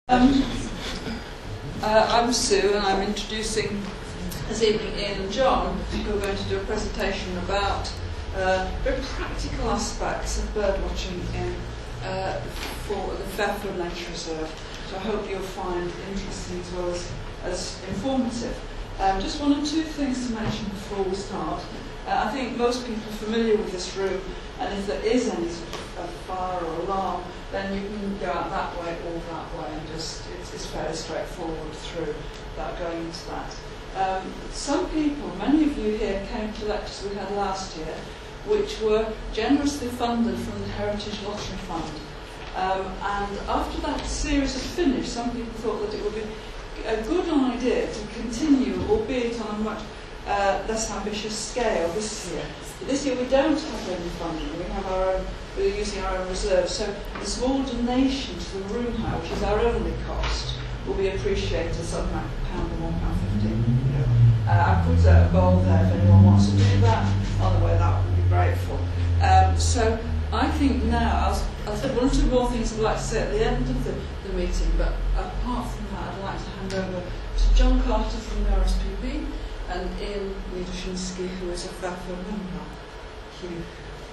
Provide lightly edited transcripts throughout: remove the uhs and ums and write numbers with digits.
I'm Sue, and I'm introducing this evening Ian and John, who are going to do a presentation about very practical aspects of birdwatching for the Fairfield Nature Reserve, which I hope you'll find interesting as well as informative. Just one or two things to mention before we start. I think most people are familiar with this room, and if there is any sort of fire or alarm, then you can go out that way or that way, and just it's fairly straightforward through without going into that. Some people, many of you here, came to lectures we had last year, which were generously funded from the Heritage Lottery Fund. And after that series had finished, some people thought that it would be a good idea to continue, albeit on a much less ambitious scale this year. But this year we don't have any funding. We're using our own reserves. So the small donation to the room house, which is our only cost, will be appreciated some £1 or £1.50. I put a goal there if anyone wants to do that. On the way, that would be grateful. So I think now, I'll say one or two more things I'd like to say at the end of the meeting, but apart from that, I'd like to hand over to John Carter from the RSPB and Ian Wiedushinsky, who is a Fairfield member. Thank you.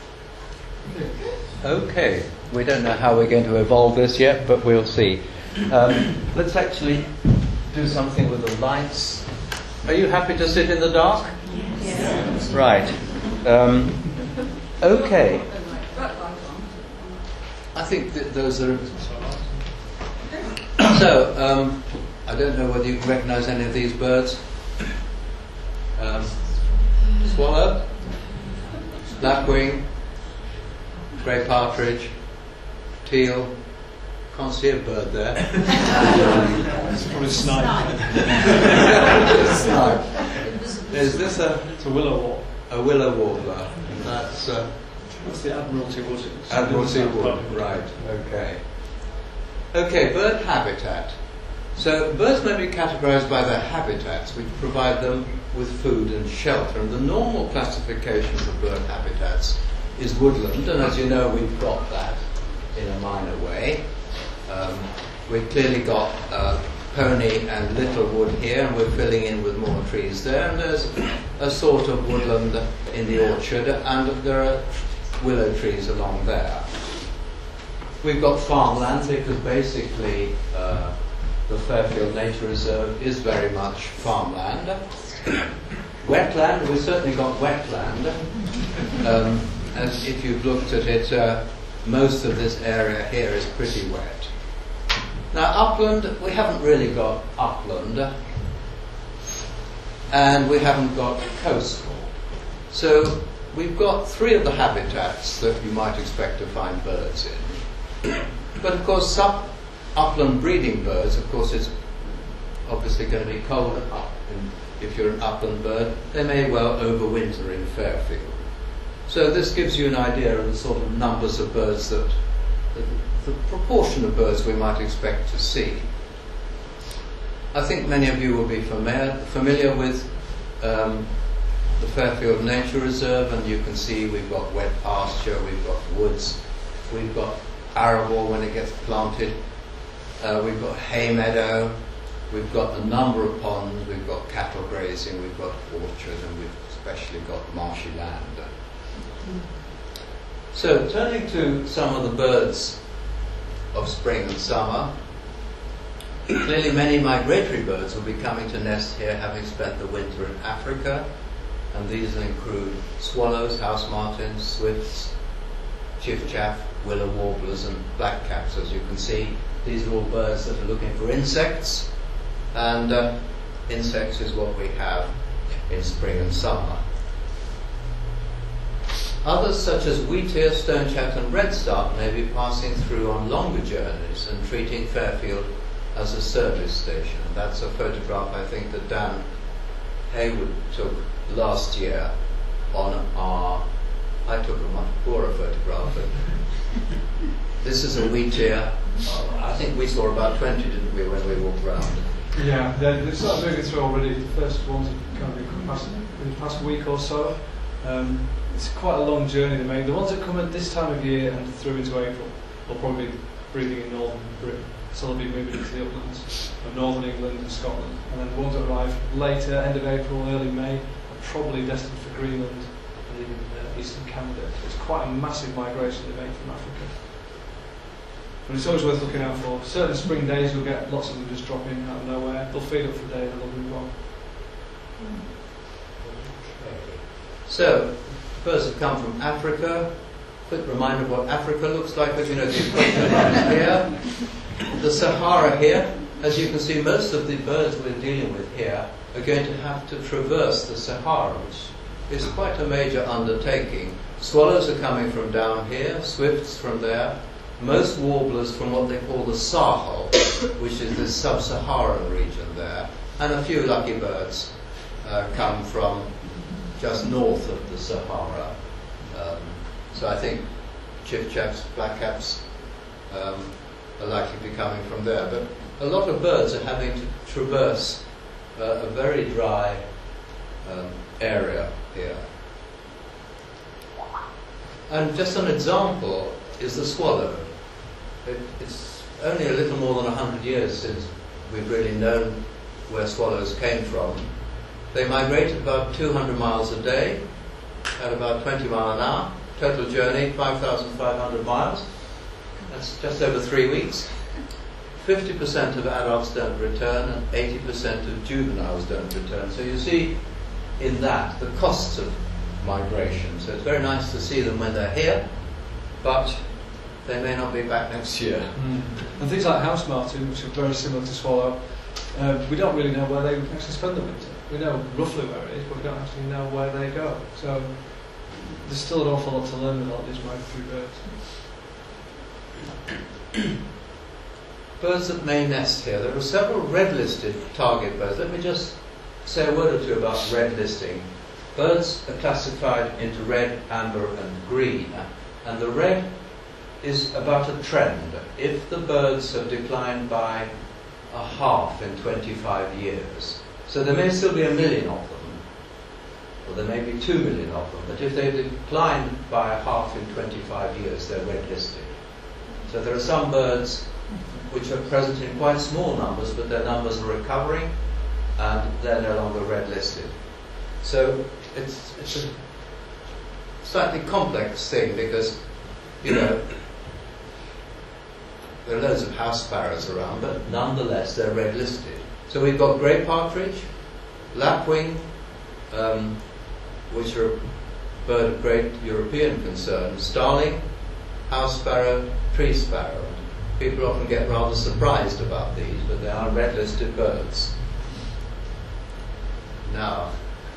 Okay, we don't know how we're going to evolve this yet, but we'll see. Let's actually do something with the lights. Are you happy to sit in the dark? Yes. Right. Okay. I think that those are... So, I don't know whether you can recognise any of these birds. Swallow, lapwing, grey partridge, teal. Can't see a bird there. It's probably a snipe. Snipe. Is this It's a willow warbler. a willow warbler? That's the Admiralty Wood. Admiralty Wood. Right. Okay. Okay. Bird habitat. So birds may be categorised by their habitats, which provide them with food and shelter. And the normal classification for bird habitats is woodland, and as you know, we've got that in a minor way. We've clearly got pony and littlewood here, and we're filling in with more trees there. And there's a sort of woodland in the orchard, and there are willow trees along there. We've got farmland, because basically the Fairfield Nature Reserve is very much farmland. Wetland, we've certainly got wetland. As if you've looked at it, most of this area here is pretty wet. Now upland, we haven't really got upland, and we haven't got coastal. So we've got three of the habitats that you might expect to find birds in. But of course, some upland breeding birds, of course, it's obviously going to be cold up. And if you're an upland bird, they may well overwinter in Fairfield. So this gives you an idea of the sort of numbers of birds the proportion of birds we might expect to see. I think many of you will be familiar with the Fairfield Nature Reserve, and you can see we've got wet pasture, we've got woods, we've got arable when it gets planted, we've got hay meadow, we've got a number of ponds, we've got cattle grazing, we've got orchard, and we've especially got marshy land. So, turning to some of the birds of spring and summer, clearly many migratory birds will be coming to nest here, having spent the winter in Africa, and these will include swallows, house martins, swifts, chiffchaff, willow warblers, and blackcaps. As you can see, these are all birds that are looking for insects, and insects is what we have in spring and summer. Others, such as wheatear, stonechat, and redstart, may be passing through on longer journeys and treating Fairfield as a service station. And that's a photograph, I think, that Dan Haywood took last year on I took a much poorer photograph, but this is a wheatear. I think we saw about 20, didn't we, when we walked around? Yeah, they started moving through already. The first ones have kind of been in the past week or so. It's quite a long journey to make. The ones that come at this time of year and through into April will probably be breeding in northern Britain. so they'll be moving into the uplands of northern England and Scotland. And then the ones that arrive later, end of April, early May, are probably destined for Greenland and even eastern Canada. It's quite a massive migration they make from Africa. But it's always worth looking out for. Certain spring days you'll get lots of them just drop in out of nowhere. They'll feed up for a day and they'll move on. So, birds have come from Africa. Quick reminder of what Africa looks like. As you know, the equator line here. The Sahara here. As you can see, most of the birds we're dealing with here are going to have to traverse the Sahara, which is quite a major undertaking. Swallows are coming from down here, swifts from there, most warblers from what they call the Sahel, which is the sub-Saharan region there, and a few lucky birds come from just north of the Sahara. So I think chiffchaffs, blackcaps are likely to be coming from there. But a lot of birds are having to traverse a very dry area here. And just an example is the swallow. It's only a little more than 100 years since we've really known where swallows came from. They migrate about 200 miles a day at about 20 miles an hour. Total journey, 5,500 miles. That's just over 3 weeks. 50% of adults don't return and 80% of juveniles don't return. So you see in that the costs of migration. So it's very nice to see them when they're here, but they may not be back next year. And things like house martin, which are very similar to swallow, we don't really know where they actually spend the winter. We know roughly where it is, but we don't actually know where they go. So there's still an awful lot to learn about these migratory birds. Birds that may nest here. There are several red-listed target birds. Let me just say a word or two about red listing. Birds are classified into red, amber and green, and the red is about a trend. If the birds have declined by a half in 25 years, so there may still be 1 million of them, or there may be 2 million of them, but if they've declined by a half in 25 years, they're red listed. So there are some birds which are present in quite small numbers, but their numbers are recovering and they're no longer red listed. So it's a slightly complex thing because, you know, there are loads of house sparrows around, but nonetheless they're red listed. So we've got grey partridge, lapwing, which are a bird of great European concern, starling, house sparrow, tree sparrow. People often get rather surprised about these, but they are red-listed birds. Now,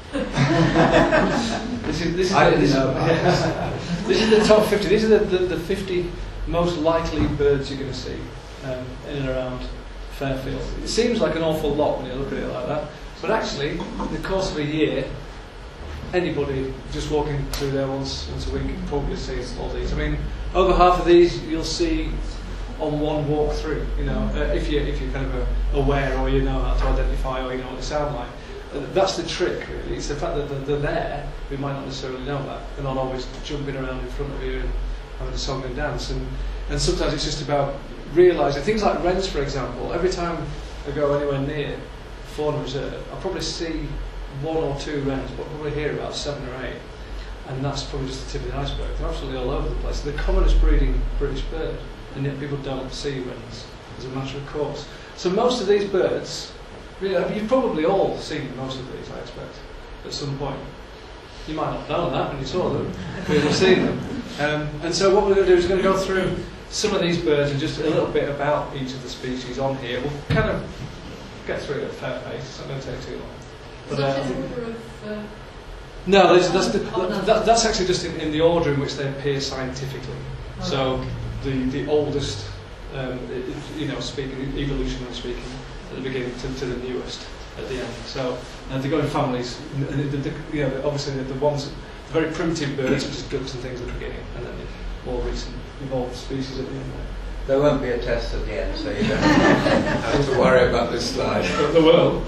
this is I didn't know about this. This is the top 50. These are the 50 most likely birds you're going to see in and around Fairfield. It seems like an awful lot when you look at it like that, but actually, in the course of a year, anybody just walking through there once a week probably sees all these. I mean, over half of these you'll see on one walk through. You know, if you're kind of aware, or you know how to identify, or you know what they sound like. That's the trick, really. It's the fact that they're there. We might not necessarily know that. They're not always jumping around in front of you and having a song and dance. And sometimes it's just about realising things like wrens, for example. Every time I go anywhere near fauna reserve, I'll probably see 1 or 2 wrens, but probably hear about 7 or 8. And that's probably just the tip of the iceberg. They're absolutely all over the place. They're the commonest breeding British bird, and yet people don't see wrens as a matter of course. So most of these birds, you've probably all seen most of these, I expect, at some point. You might not know that when you saw them, but you've seen them. And so what we're going to do is we're going to go through some of these birds and just a little bit about each of the species on here. We'll kind of get through it at a fair pace. It's not going to take too long. But, no, that's actually just in the order in which they appear scientifically. So the oldest, speaking, evolutionary speaking, at the beginning to the newest at the end. So they go in families. Obviously the ones, the very primitive birds, such as ducks and things at the beginning, and then the more recent evolved species at the end. There won't be a test at the end, so you don't have to worry about this slide. There will.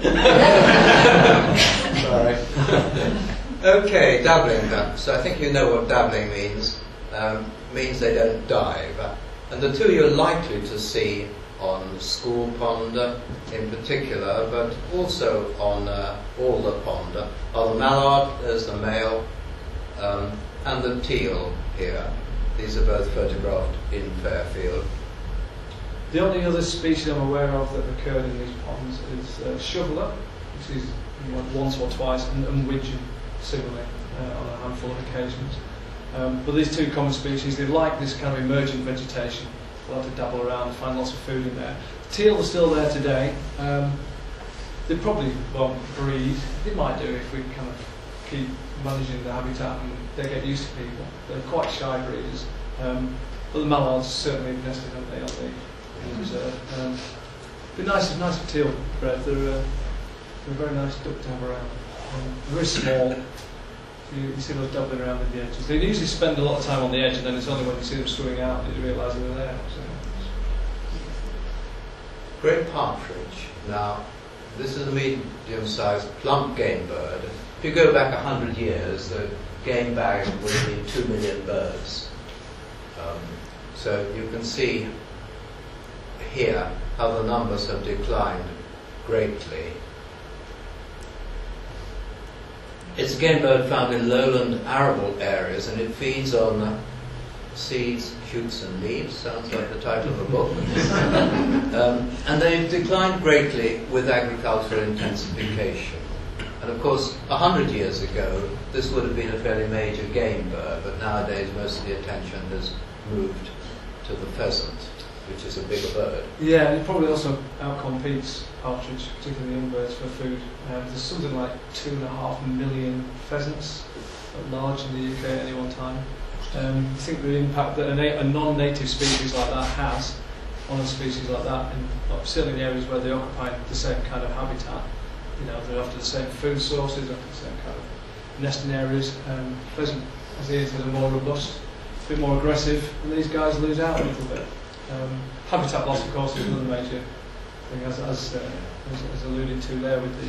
Sorry. Okay, dabbling ducks. So I think you know what dabbling means. Means they don't dive. And the two you're likely to see on school pond in particular, but also on alder pond, are the mallard, there's the male, and the teal here. These are both photographed in Fairfield. The only other species I'm aware of that occurred in these ponds is shoveler, which is once or twice, and widgeon, similarly, on a handful of occasions. But these two common species, they like this kind of emergent vegetation. They like to dabble around, find lots of food in there. Teal are still there today. They probably won't breed. They might do if we kind of keep managing the habitat and they get used to people. They're quite shy breeders. But the mallards certainly nested, haven't they, on the reserve. Be nice for teal bred. They're a very nice duck to have around. Very small. You see those dabbling around in the edges. They usually spend a lot of time on the edge, and then it's only when you see them swimming out that you realise they're there. So. Great partridge. Now, this is a medium-sized plump game bird. If you go back 100 years, the game bag would be 2 million birds. So you can see here how the numbers have declined greatly. It's a game bird found in lowland arable areas, and it feeds on seeds, shoots and leaves. Sounds like the title of a book. And they've declined greatly with agricultural intensification. And of course, 100 years ago, this would have been a fairly major game bird, but nowadays most of the attention has moved to the pheasant, which is a bigger bird. Yeah, and it probably also outcompetes partridge, particularly young birds, for food. There's something like 2.5 million pheasants at large in the UK at any one time. I think the impact that a non-native species like that has on a species like that, and certainly in areas where they occupy the same kind of habitat, they're after the same food sources, after the same kind of nesting areas. Pheasant, as he is, are more robust, a bit more aggressive, and these guys lose out a little bit. Habitat loss, of course, is another major thing, as alluded to there with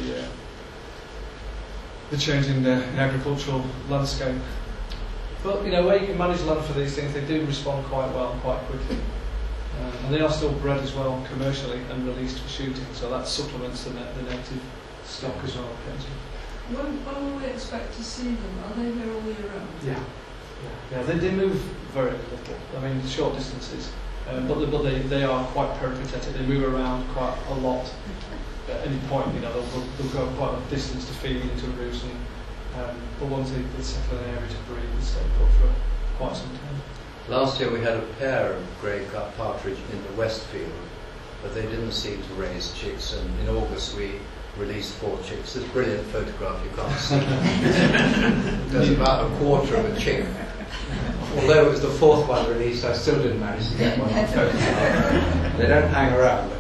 the change in the agricultural landscape. But where you can manage land for these things, they do respond quite well, quite quickly, and they are still bred as well commercially and released for shooting. So that supplements the native stock as well. When will we expect to see them? Are they here all year round? Yeah. They move very little. I mean, short distances. But they are quite peripatetic. They move around quite a lot. At any point, they'll go quite a distance to feed into a roost. But once they settle in an area to breed, they stay put for quite some time. Last year we had a pair of grey-cut partridge in the Westfield, but they didn't seem to raise chicks. And in August we released 4 chicks. This brilliant photograph you can't see. There's about a quarter of a chick. Although it was the 4th one released, I still didn't manage to get one on photograph. They don't hang around.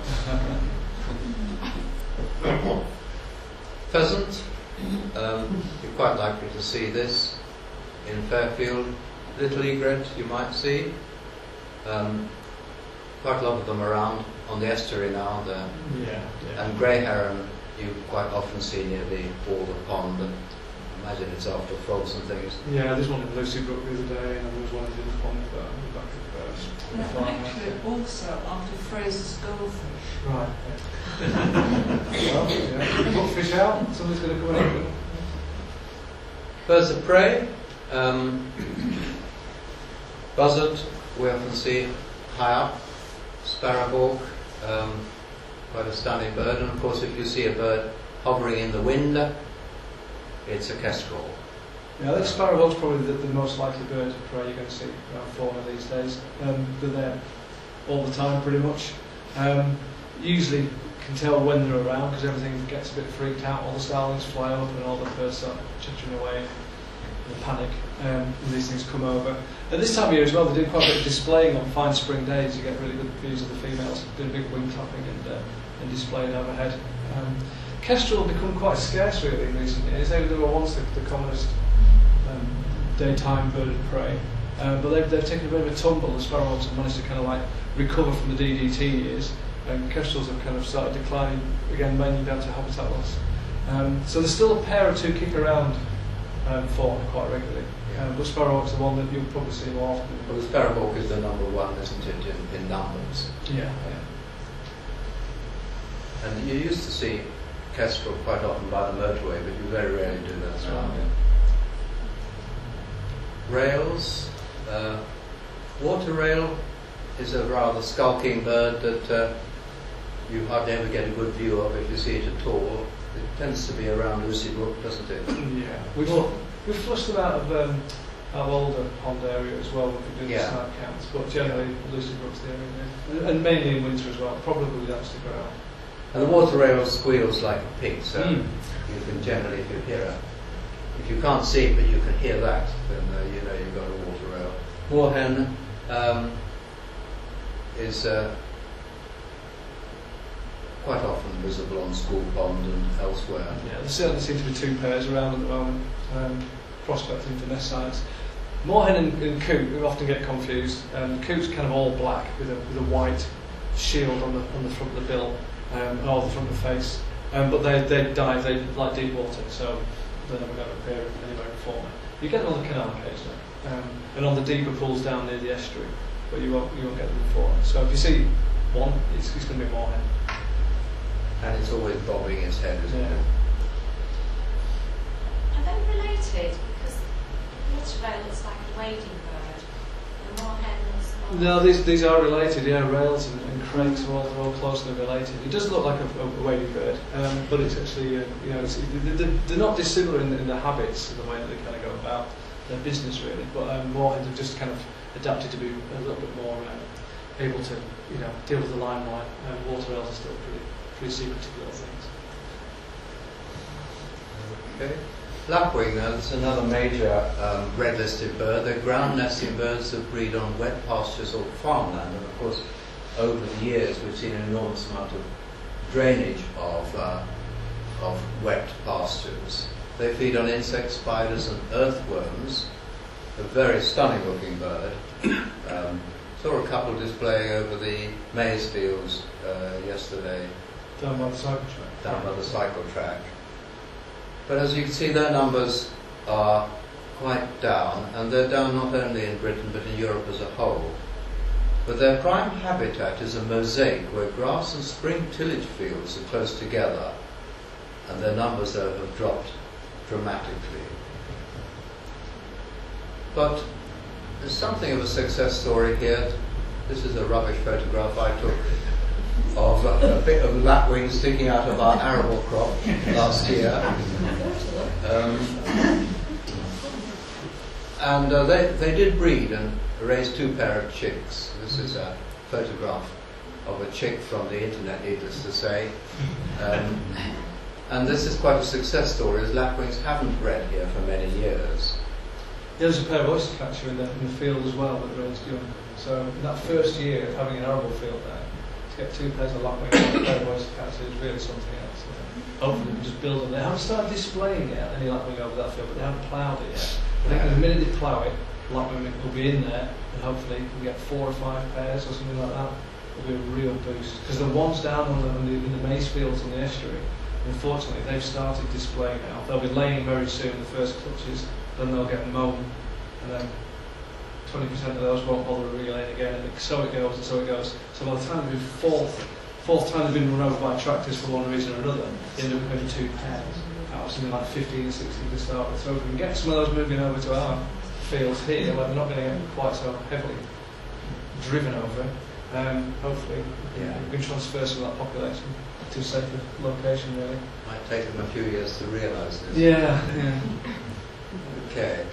Pheasant, you're quite likely to see this in Fairfield. Little egret you might see. Quite a lot of them around on the estuary now. And grey heron you quite often see near the alder pond. I imagine it's after frogs and things. Yeah, there's one in Lucy Brook the other day, and there was one in the pond back at the actually, also after Fraser's goldfish. Right. Well, yeah. Put fish out, somebody's going to come and eat them. Birds of prey. Buzzard, we often see high up. Sparrowhawk, quite a stunning bird. And of course, if you see a bird hovering in the wind, it's a kestrel. Yeah, I think sparrowhawk's probably the most likely bird of prey you're going to see around fauna these days. They're there all the time, pretty much. Usually can tell when they're around because everything gets a bit freaked out. All the starlings fly up and all the birds start chittering away in a panic when these things come over. At this time of year as well, they do quite a bit of displaying on fine spring days. You get really good views of the females doing big wing clapping and displaying overhead. Kestrel have become quite scarce really in recent years. They were once the commonest daytime bird of prey, but they've taken a bit of a tumble. The sparrowhawks have managed to kind of like recover from the DDT years, and kestrels have kind of started declining again, mainly down to habitat loss. So there's still a pair or two kicking around fauna quite regularly, but sparrowhawk's the one that you'll probably see more often. Well, the sparrowhawk is the number one, isn't it, in numbers? Yeah. And you used to see kestrel quite often by the motorway, but you very rarely do that now. Right, Rails. Water rail is a rather skulking bird that you hardly ever get a good view of if you see it at all. It tends to be around Lucy Brook, doesn't it? Yeah. We've flushed them out of our older pond area as well when we do the snipe counts, but generally Lucy Brook's the area, and mainly in winter as well. Probably don't stick around. And the water rail squeals like a pig, so you can generally, if you can't see it but you can hear that, then you know you've got a water rail. Moorhen is quite often visible on School Pond and elsewhere. Yeah, there certainly seem to be two pairs around at the moment, prospecting for nest sites. Moorhen and coot we often get confused. Coot's kind of all black with a white shield on the front of the bill and all the front of the face, but they dive, they like deep water, so they're never going to appear anywhere in fauna. You get them on the canal occasionally, and on the deeper pools down near the estuary, but you won't get them in fauna. So if you see one, it's going to be moorhen. And it's always bobbing its head, isn't it? Are they related? Because water rail looks like a wading bird, and moorhen looks like... No, these are related. Yeah, rails and crakes are all closely related. It does look like a wading bird, but it's actually they're not dissimilar in the habits and the way that they kind of go about their business really. But moorhens have just kind of adapted to be a little bit more able to deal with the limelight. Water rails are still pretty secretive little things. Okay. Lapwing, that's another major red-listed bird. They're ground-nesting birds that breed on wet pastures or farmland, and of course, over the years we've seen an enormous amount of drainage of wet pastures. They feed on insects, spiders, and earthworms. A very stunning-looking bird. Saw a couple displaying over the maize fields yesterday. Down by the cycle track. Down by the cycle track. But as you can see, their numbers are quite down, and they're down not only in Britain but in Europe as a whole. But their prime habitat is a mosaic where grass and spring tillage fields are close together, and their numbers there have dropped dramatically. But there's something of a success story here. This is a rubbish photograph I took of a bit of lapwing sticking out of our arable crop last year. They did breed and raised 2 pair of chicks. This is a photograph of a chick from the internet, needless to say. And this is quite a success story, as lapwings haven't bred here for many years. There's a pair of oyster catcher in the field as well that raised young. So in that first year of having an arable field there, to get 2 pairs of lapwing and a pair of oyster catcher is really something else. Hopefully we can just build on it. They haven't started displaying yet, any lapwing over that field, but they haven't ploughed it yet. I think the minute they plough it, lapwing will be in there, and hopefully we'll get 4 or 5 pairs or something like that. It'll be a real boost. Because the ones down in the maize fields on the estuary, unfortunately, they've started displaying now. They'll be laying very soon, the first clutches, then they'll get mown, and then 20% of those won't bother relaying again, and so it goes and so it goes. So by the time they've been fourth time they've been run over by tractors for one reason or another, they end up having 2 pairs out of something like 15 or 16 to start with. So if we can get some of those moving over to our fields here, where they're not going to get quite so heavily driven over, hopefully we can transfer some of that population to a safer location really. Might take them a few years to realise this. Yeah. Okay.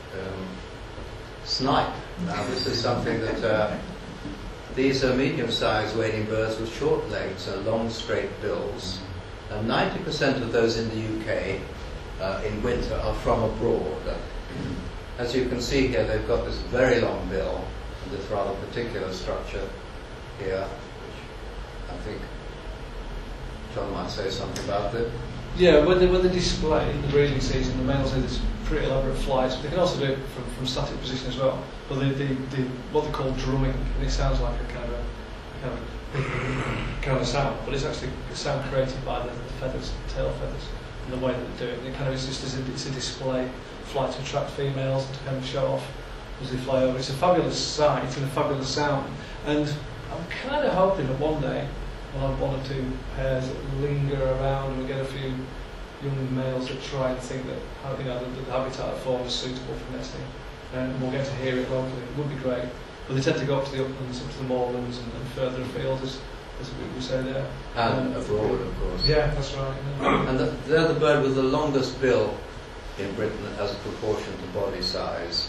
Snipe. Now this is something that these are medium-sized wading birds with short legs and long straight bills, and 90% of those in the UK in winter are from abroad. As you can see here, they've got this very long bill and this rather particular structure here, which I think John might say something about it. Yeah, when they display in the breeding season, the males do this pretty elaborate flights. They can also do it from static position as well. But they what they call drumming, and it sounds like a kind of a sound, but it's actually a sound created by the feathers, the tail feathers, and the way that they do it. And it kind of is just it's a display flight to attract females and to kind of show off as they fly over. It's a fabulous sight and a fabulous sound, and I'm kind of hoping that one day we'll have 1 or 2 pairs that linger around, and we'll get a few young males that try and think that the habitat of fauna is suitable for nesting, and we'll get to hear it locally. It would be great, but they tend to go up to the uplands, up to the moorlands, and further afield, as we say there. And abroad, of course. Yeah, that's right. Yeah. And they're the bird with the longest bill in Britain as a proportion to body size.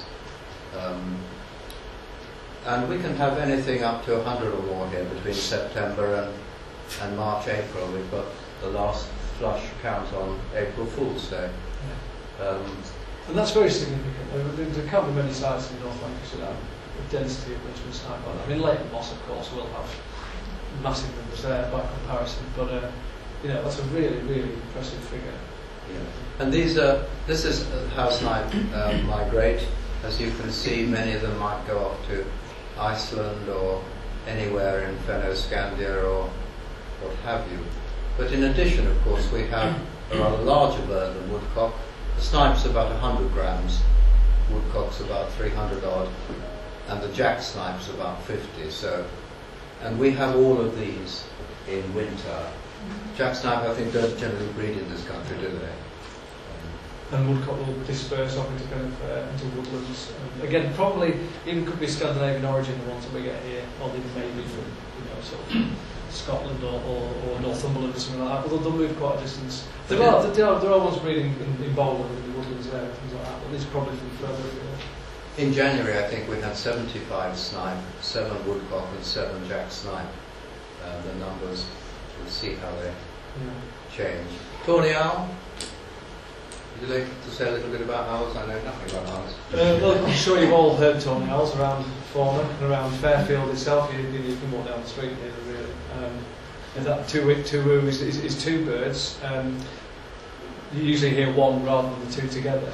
And we can have anything up to 100 or more here between September and March, April. We've got the last flush count on April Fool's Day. And that's very significant. There can't be many sites in North Lancashire that have a density of Richmond snipe like that. I mean, Leighton Moss, of course, will have massive numbers there by comparison, but that's a really, really impressive figure. Yeah. And this is how snipe migrate. As you can see, many of them might go off to Iceland or anywhere in Fennoscandia or what have you. But in addition, of course, we have a rather larger bird than woodcock. The snipe's about 100 grams, woodcock's about 300 odd, and the jack snipe's about 50. And we have all of these in winter. Jack snipe, I think, don't generally breed in this country, do they? And woodcock will disperse off into into woodlands. Again, probably even could be Scandinavian origin, the ones that we get here, or they may be from sort of Scotland or Northumberland or something like that. But they'll move quite a distance. There are ones breeding in Bowland in the woodlands there, things like that. But these are probably from further afield. In January, I think we had 75 snipe, 7 woodcock, and 7 jack snipe. The numbers, we'll see how they change. Tawny owl. Would you like to say a little bit about owls? I know nothing about owls. Well, I'm sure you've all heard tawny owls around Fauna and around Fairfield itself. You can walk down the street here, really. And that two is 2 birds. You usually hear one rather than the 2 together.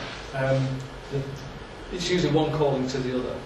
It's usually one calling to the other.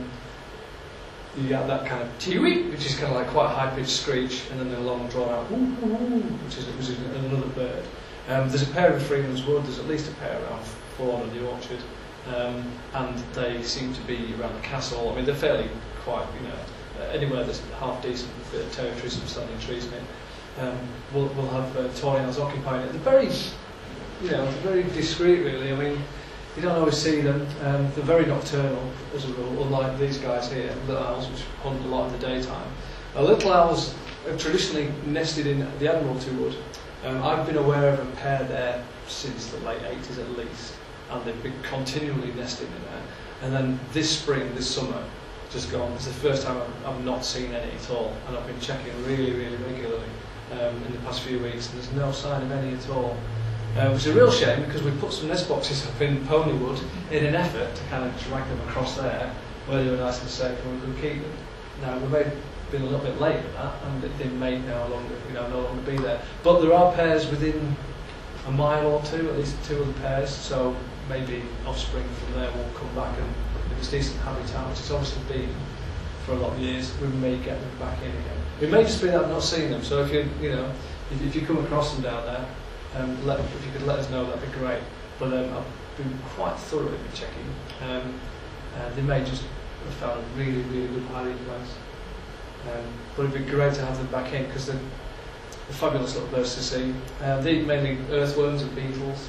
You get that kind of tiwi, which is kind of like quite a high-pitched screech, and then a long drawn-out woo, woo, woo, which is another bird. There's a pair in Freeman's Wood. There's at least a pair around Fauna in the orchard, and they seem to be around the castle. I mean, they're fairly quite, anywhere there's half decent territory, some standing trees in it. We'll have tawny owls occupying it. They're very discreet, really. I mean, you don't always see them. They're very nocturnal, as a rule, unlike these guys here, little owls, which hunt a lot in the daytime. Little owls are traditionally nested in the Admiralty Wood. I've been aware of a pair there since the late 80s at least, and they've been continually nesting in there. And then this summer, just gone, it's the first time I've not seen any at all, and I've been checking really, really regularly in the past few weeks, and there's no sign of any at all. Which is a real shame, because we put some nest boxes up in Ponywood in an effort to kind of drag them across there, where they were nice and safe and we could keep them. Now, we may have been a little bit late with that, and they may no longer be there. But there are pairs within a mile or 2, at least 2 other pairs, so maybe offspring from there will come back, and if it's decent habitat, which it's obviously been for a lot of years, we may get them back in again. It may just be that I've not seen them, so if you come across them down there, if you could let us know, that'd be great. But I've been quite thorough in checking. They may just have found a really, really good hiding place. But it'd be great to have them back in, because they're fabulous little birds to see. They eat mainly earthworms and beetles,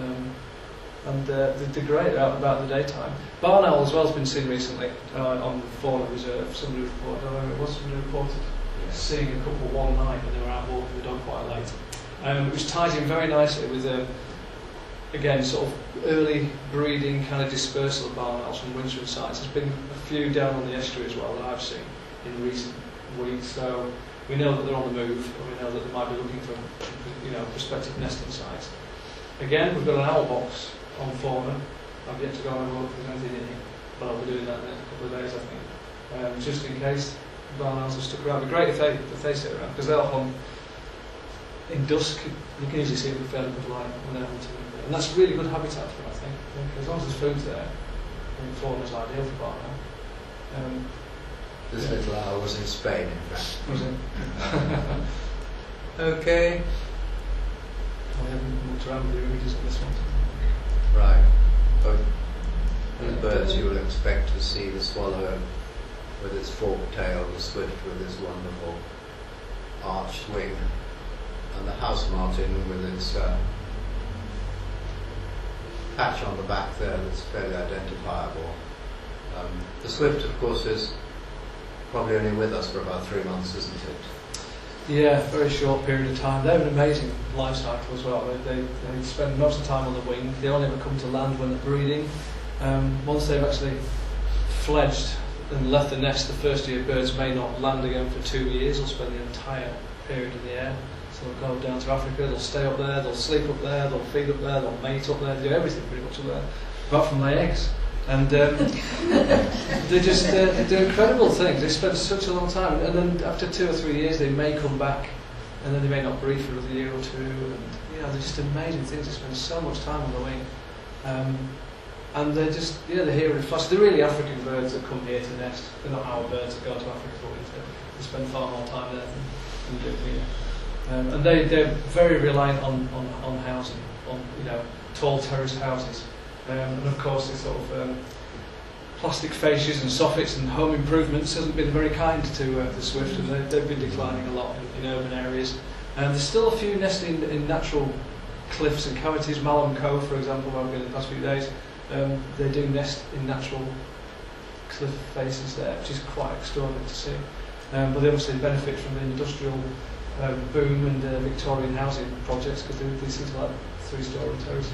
and they're great. They're out and about in the daytime. Barn owl as well has been seen recently on the Fauna Reserve. Somebody reported seeing a couple one night when they were out walking the dog quite late. Which ties in very nicely with, again, sort of early breeding kind of dispersal of barn owls from wintering sites. There's been a few down on the estuary as well that I've seen in recent weeks. So we know that they're on the move, and we know that they might be looking for, prospective nesting sites. Again, we've got an owl box on Fauna. I've yet to go and have a look if there's anything in it, but I'll be doing that in a couple of days, I think, just in case barn owls are stuck around. It'd be great if they sit around, because they'll hunt in dusk. You can usually see it with fairly good light when they're hunting, and that's really good habitat for them, I think. As long as there's food there, I think Fauna's ideal for barn owl. This little owl was in Spain, in fact. Was it? Okay. I haven't looked around with the images on this one. Right. These birds you will expect to see: the swallow with its forked tail, the swift with its wonderful arched wing, and the house martin with its patch on the back there that's fairly identifiable. The swift, of course, is probably only with us for about 3 months, isn't it? Yeah, very short period of time. They have an amazing life cycle as well. They spend most of the time on the wing. They only ever come to land when they're breeding. Once they've actually fledged and left the nest, the first year birds may not land again for 2 years. They'll spend the entire period in the air. So they'll go down to Africa, they'll stay up there, they'll sleep up there, they'll feed up there, they'll mate up there, they do everything pretty much up there, apart from lay eggs. And they do incredible things. They spend such a long time, and then after 2 or 3 years they may come back, and then they may not breed for another year or two. And they're just amazing things. They spend so much time on the wing, and they're just they're here in fast. They're really African birds that come here to nest. They're not our birds that go to Africa for winter. They spend far more time there than they do here. And they're very reliant on housing, on tall terraced houses. And of course, this sort of plastic fascias and soffits and home improvements hasn't been very kind to the swift, and they've been declining a lot in urban areas. And there's still a few nesting in natural cliffs and cavities. Malham Cove, for example, where I've been in the past few days, they do nest in natural cliff faces there, which is quite extraordinary to see. But they obviously benefit from the industrial boom and Victorian housing projects, because they seem to like 3-story terraces.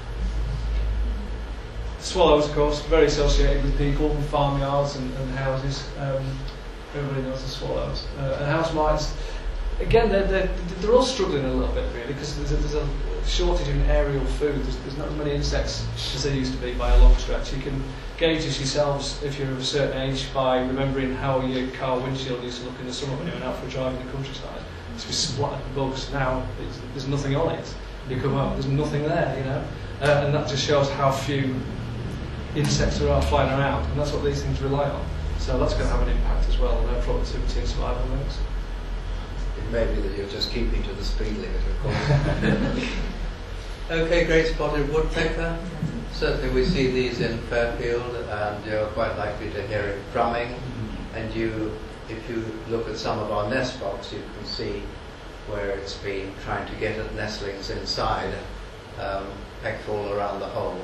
Swallows, of course, very associated with people and farmyards and houses. Everybody knows the swallows. And house mites, again, they're all struggling a little bit, really, because there's a shortage in aerial food. There's not as many insects as there used to be by a long stretch. You can gauge this yourselves if you're of a certain age by remembering how your car windshield used to look in the summer when you went out for a drive in the countryside. It's just splattered with bugs. Now there's nothing on it. You come home, there's nothing there, and that just shows how few insects are flying around, and that's what these things rely on. So that's going to have an impact as well on their productivity and survival links. It may be that you're just keeping to the speed limit, of course. Okay, great spotted woodpecker. Certainly we see these in Fairfield, and you're quite likely to hear it drumming. And if you look at some of our nest box, you can see where it's been trying to get at nestlings inside, peckful around the hole.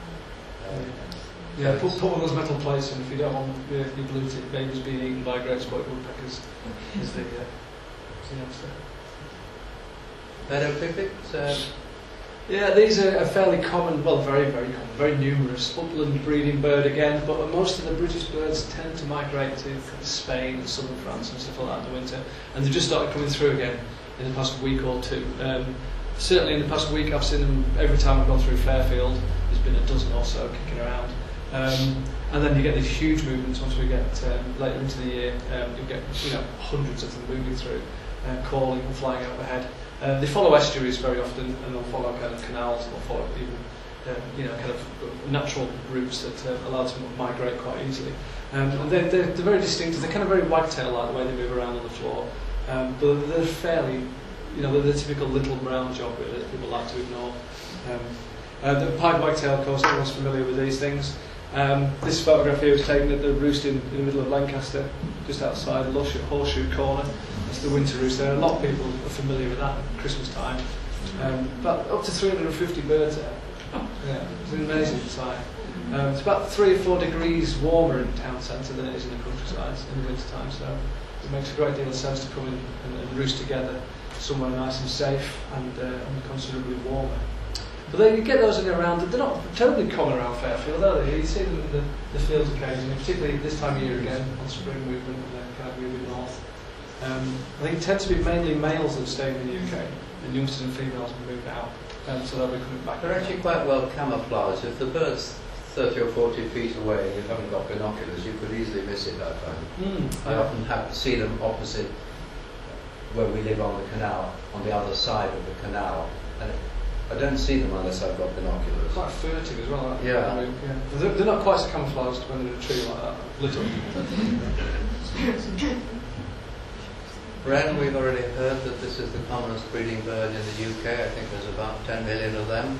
Put one of those metal plates in if you don't want your blue tip babies being eaten by great spotted woodpeckers. Is the answer. Meadow pipit? Yeah, these are a fairly common, well, very, very common, very numerous upland breeding bird again, but most of the British birds tend to migrate to Spain and southern France and stuff like that in the winter, and they've just started coming through again in the past week or two. Certainly in the past week I've seen them every time I've gone through Fairfield. There's been a dozen or so kicking around. And then you get these huge movements once we get later into the year. You'll get hundreds of them moving through, calling and flying overhead. They follow estuaries very often, and they'll follow kind of canals, and they'll follow even kind of natural routes that allow them to migrate quite easily. And they're very distinctive. They're kind of very wagtail-like the way they move around on the floor, but they're fairly, they're the typical little brown job really that people like to ignore. The pied wagtail, of course, everyone's familiar with these things. This photograph here was taken at the roost in the middle of Lancaster, just outside Horseshoe Corner. That's the winter roost there. A lot of people are familiar with that at Christmas time. But up to 350 birds there. Yeah, it's an amazing sight. It's about 3 or 4 degrees warmer in the town centre than it is in the countryside in the winter time, so it makes a great deal of sense to come in and roost together somewhere nice and safe and considerably warmer. But you get those in and around. They're not terribly common around Fairfield, are they? You see them in the fields occasionally, particularly this time of year again, on spring movement and then kind of moving north. I think it tends to be mainly males that stay in the UK, and youngsters and females have moved out, so they'll be coming back. They're actually quite well camouflaged. If the bird's 30 or 40 feet away and you haven't got binoculars, you could easily miss it, I find. I often see them opposite where we live on the canal, on the other side of the canal, and I don't see them unless I've got binoculars. Quite furtive as well, aren't they? Yeah. They're not quite so camouflaged when they're in a tree like that, little. Wren, we've already heard that this is the commonest breeding bird in the UK. I think there's about 10 million of them.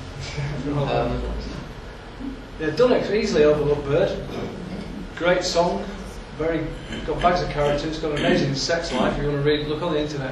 Dunnock's easily overlooked bird. Great song, got bags of character. It's got an amazing sex life. If you want to read, look on the internet.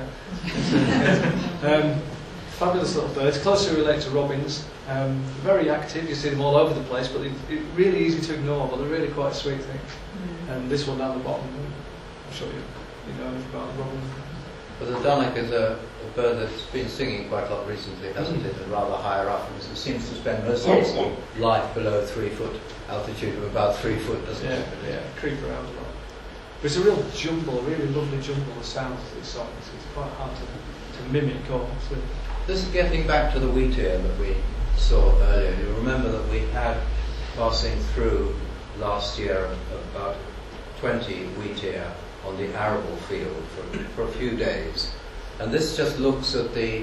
Fabulous little birds, closely related to robins. Very active. You see them all over the place, but they're really easy to ignore. But they're really quite sweet things. And this one down the bottom, I'll show you. You know about the robin. But the Dunnock is a bird that's been singing quite a lot recently, hasn't it? And rather higher up, and it seems to spend most of its life below 3 foot altitude of about 3 foot, doesn't it? Yeah, creep around a lot. But it's a real jumble, a really lovely jumble of sounds that these songs. It's quite hard to mimic or to. This is getting back to the wheat ear that we saw earlier. You remember that we had passing through last year about 20 wheat ear on the arable field for a few days. And this just looks at the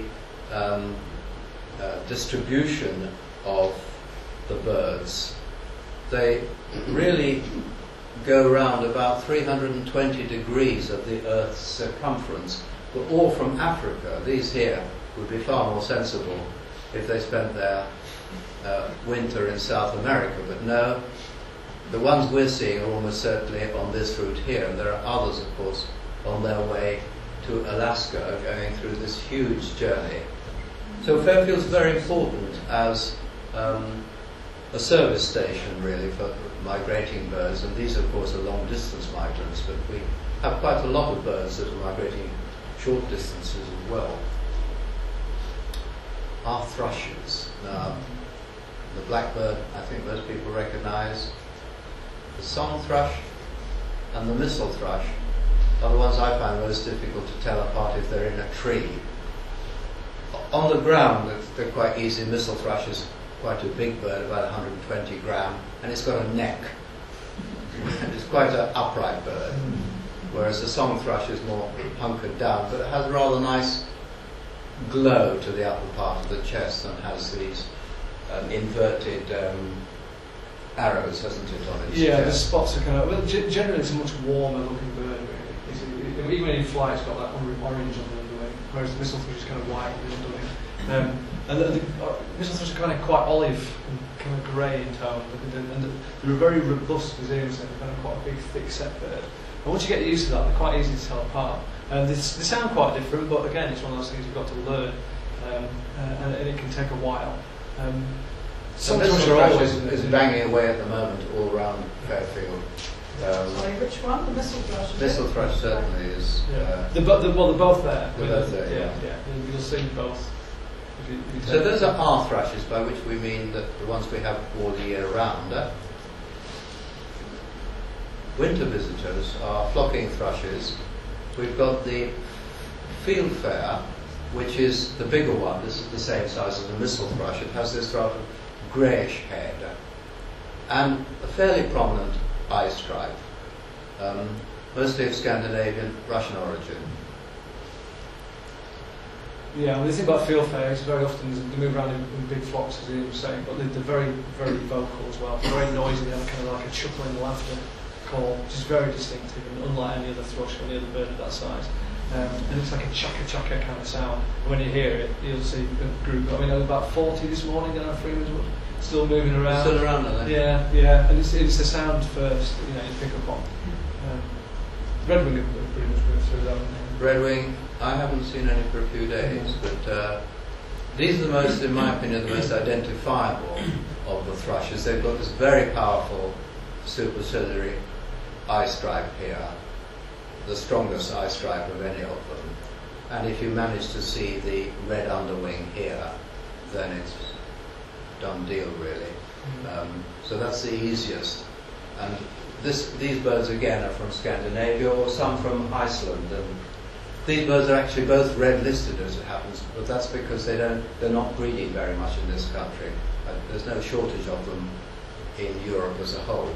distribution of the birds. They really go around about 320 degrees of the Earth's circumference, but all from Africa. These here would be far more sensible if they spent their winter in South America, but no, the ones we're seeing are almost certainly on this route here, and there are others, of course, on their way to Alaska, going through this huge journey. So Fairfield's very important as a service station, really, for migrating birds, and these, of course, are long-distance migrants, but we have quite a lot of birds that are migrating short distances as well. Our thrushes. Now, the blackbird, I think most people recognise. The song thrush and the missel thrush are the ones I find most difficult to tell apart if they're in a tree. On the ground, they're quite easy. Missel thrush is quite a big bird, about 120 gram, and it's got a neck. It's quite an upright bird, whereas the song thrush is more hunkered down, but it has a rather nice glow to the upper part of the chest and has these inverted arrows, hasn't it, on its Yeah, chest? the spots are kind of. Well, generally, it's a much warmer looking bird, really. Even when in flight, it's got that orange on the underwing, whereas the missel thrush is kind of white on the underwing. And the missel thrush are kind of quite olive and kind of grey in tone, and they're a very robust, as Ian said, they're kind of quite a big, thick set bird. And once you get used to that, they're quite easy to tell apart. They sound quite different, but again, it's one of those things you've got to learn, and it can take a while. So missel thrush is banging away at the moment all around Fairfield. Sorry, which one? The missel thrush? Missel thrush certainly is. They're both there. They're both there, yeah. You'll see both. So those are our thrushes, by which we mean that the ones we have all the year round. Winter visitors are flocking thrushes. We've got the fieldfare, which is the bigger one. This is the same size as the missel thrush. It has this rather greyish head and a fairly prominent eye stripe, mostly of Scandinavian, Russian origin. Yeah, well, the thing about fieldfare is very often they move around in big flocks, as Ian was saying, but they're very, very vocal as well. They're very noisy. They have kind of like a chuckling laughter call, which is very distinctive and unlike any other thrush or any other bird of that size. And it's like a chaka-chaka kind of sound. When you hear it, you'll see a group. I mean, there were about 40 this morning down at Freemanswood, still moving around. Still around, are they? Yeah, and it's the sound first, you pick up on. Redwing have pretty much been through that one. Redwing, I haven't seen any for a few days, but these are the most, in my opinion, the most identifiable of the thrushes. They've got this very powerful superciliary eye stripe here, the strongest eye stripe of any of them. And if you manage to see the red underwing here, then it's done deal, really. So that's the easiest. And these birds again are from Scandinavia or some from Iceland. And these birds are actually both red listed, as it happens, but that's because they're not breeding very much in this country. There's no shortage of them in Europe as a whole.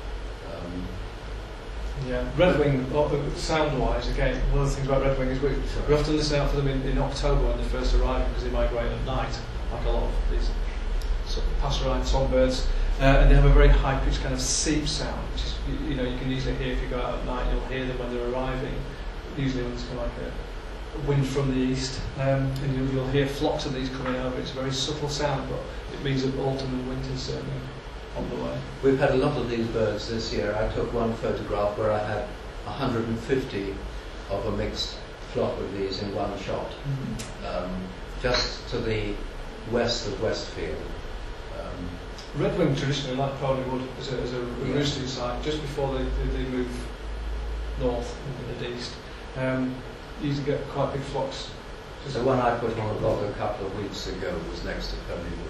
Yeah, redwing, sound-wise, again, one of the things about redwing is we often listen out for them in October when they first arrive because they migrate at night, like a lot of these sort of passerine songbirds, and they have a very high-pitched kind of seep sound, which is, you can usually hear if you go out at night. You'll hear them when they're arriving, usually when it's kind of like a wind from the east, and you'll hear flocks of these coming over. It's a very subtle sound, but it means of autumn and winter certainly. on the way. We've had a lot of these birds this year. I took one photograph where I had 150 of a mixed flock of these in one shot, just to the west of Westfield. Redwing traditionally like Crowleywood as a roosting site just before they move north and east. You can get quite big flocks. The one I put on the blog a couple of weeks ago was next to Crowleywood.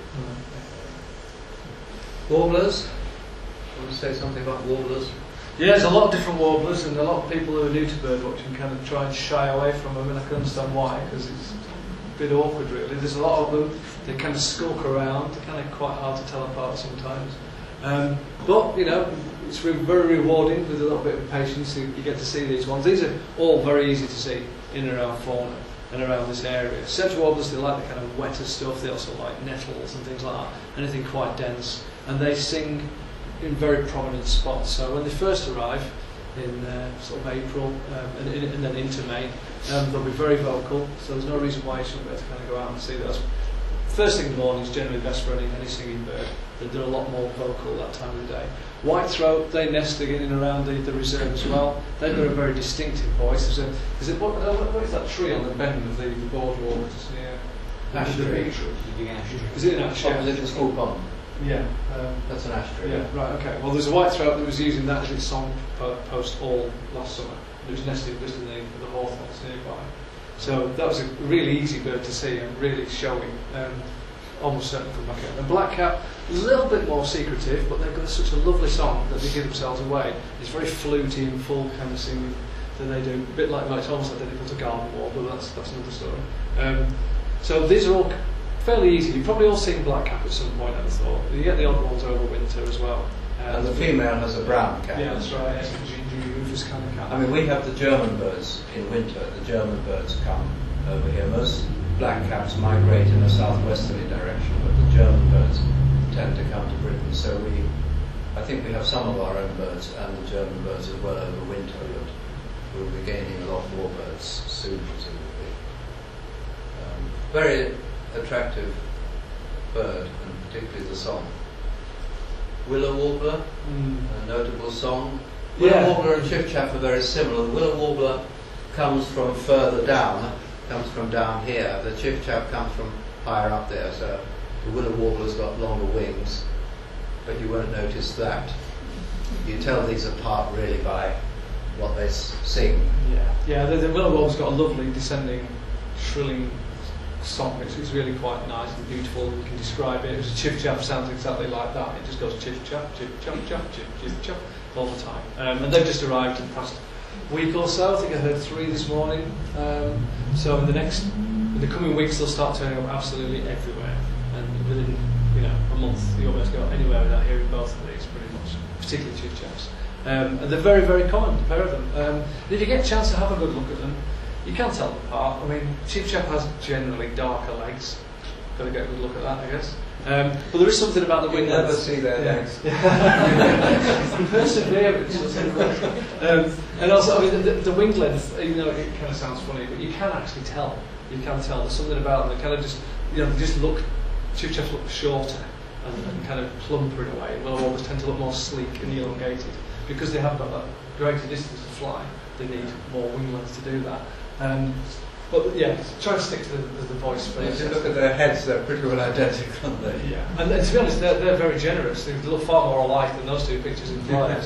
Warblers? Want to say something about warblers? Yeah, there's a lot of different warblers, and a lot of people who are new to bird watching kind of try and shy away from them, and I can understand why, because it's a bit awkward really. There's a lot of them, they kind of skulk around, they're kind of quite hard to tell apart sometimes. But, you know, it's very rewarding with a little bit of patience. You get to see these ones. These are all very easy to see in and around Fauna and around this area. Sedge warblers, they like the kind of wetter stuff, they also like nettles and things like that, anything quite dense, and they sing in very prominent spots. So when they first arrive in sort of April and then into May, they'll be very vocal, so there's no reason why you shouldn't be able to kind of go out and see those. First thing in the morning is generally best for any singing bird. They're a lot more vocal that time of the day. Whitethroat, they nest in and around the reserve as well. They've got a very distinctive voice. What is that tree on the bend of the boardwalk just near Ash the tree. beach? Ash tree. Is it an ash? Oh, Little School Pond. Yeah. That's an ash tree. Yeah, right, okay. Well, there's a whitethroat that was using that as its song post all last summer. It was nesting just in the hawthorns nearby. So that was a really easy bird to see and really showing. Almost certainly come back out. And blackcap, a little bit more secretive, but they've got such a lovely song that they give themselves away. It's very fluty and full kind of singing that they do. A bit like it's almost identical to garden warbler, but that's another story. So these are all fairly easy. You've probably all seen blackcap at some point, I would thought. You get the odd ones over winter as well. And the female has a brown cap. Yeah, that's right. Rufus kind of cap. I mean, we have the German birds in winter. The German birds come over here. Most blackcaps migrate in a southwesterly direction, but the German birds tend to come to Britain. So I think we have some of our own birds and the German birds as well over winter, but we'll be gaining a lot more birds soon, presumably. Very attractive bird, and particularly the song. Willow warbler, a notable song. Willow warbler and chiffchaff are very similar. The willow warbler comes from further down, comes from down here. The chiffchaff comes from higher up there, so the willow warbler's got longer wings, but you won't notice that. You tell these apart really by what they sing. Yeah, the willow warbler's got a lovely descending, shrilling song. It's really quite nice and beautiful. You can describe it. The chiffchaff sounds exactly like that. It just goes chiffchaff, chiffchaff, chiffchaff all the time. And they've just arrived in the past week or so. I think I heard 3 this morning. So in the coming weeks, they'll start turning up absolutely everywhere. And within a month, you almost go anywhere without hearing both of these, pretty much, particularly chiffchaffs. And they're very, very common, the pair of them. And if you get a chance to have a good look at them, you can tell them apart. I mean, chiffchaff has generally darker legs. Got to get a good look at that, I guess. But there is something about the wing never length. see their legs. Perseverance. And also, I mean, the wing length, it kind of sounds funny, but you can actually tell. You can tell. There's something about them that kind of just, they just look, chiffchaffs look shorter and kind of plumper in a way. Willow warblers tend to look more sleek and elongated. Because they have got that greater distance to fly, they need more wing length to do that. But yeah, try to stick to the voice first. If you look at their heads, they're pretty well identical, aren't they? Yeah, and to be honest, they're very generous. They look far more alike than those 2 pictures in flight.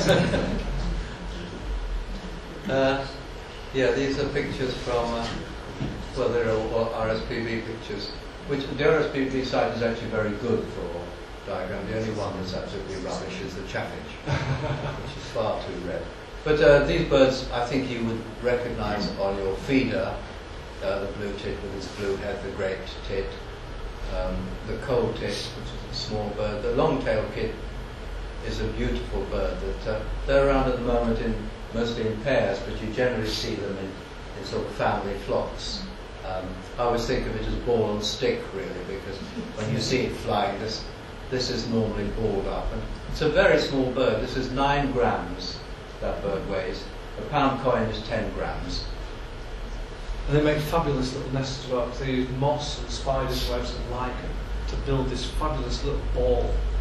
These are pictures from, they're all RSPB pictures. Which the RSPB site is actually very good for diagram. The only one that's absolutely rubbish is the chaffinch, which is far too red. But these birds, I think you would recognise on your feeder, the blue tit with its blue head, the great tit, the coal tit, which is a small bird. The long-tailed kit is a beautiful bird that they're around at the moment mostly in pairs, but you generally see them in sort of family flocks. I always think of it as ball and stick, really, because when you see it flying, this is normally balled up. And it's a very small bird. This is 9 grams. That bird weighs. A pound coin is 10 grams. And they make fabulous little nests as well, because they use moss and spiders' webs and lichen to build this fabulous little ball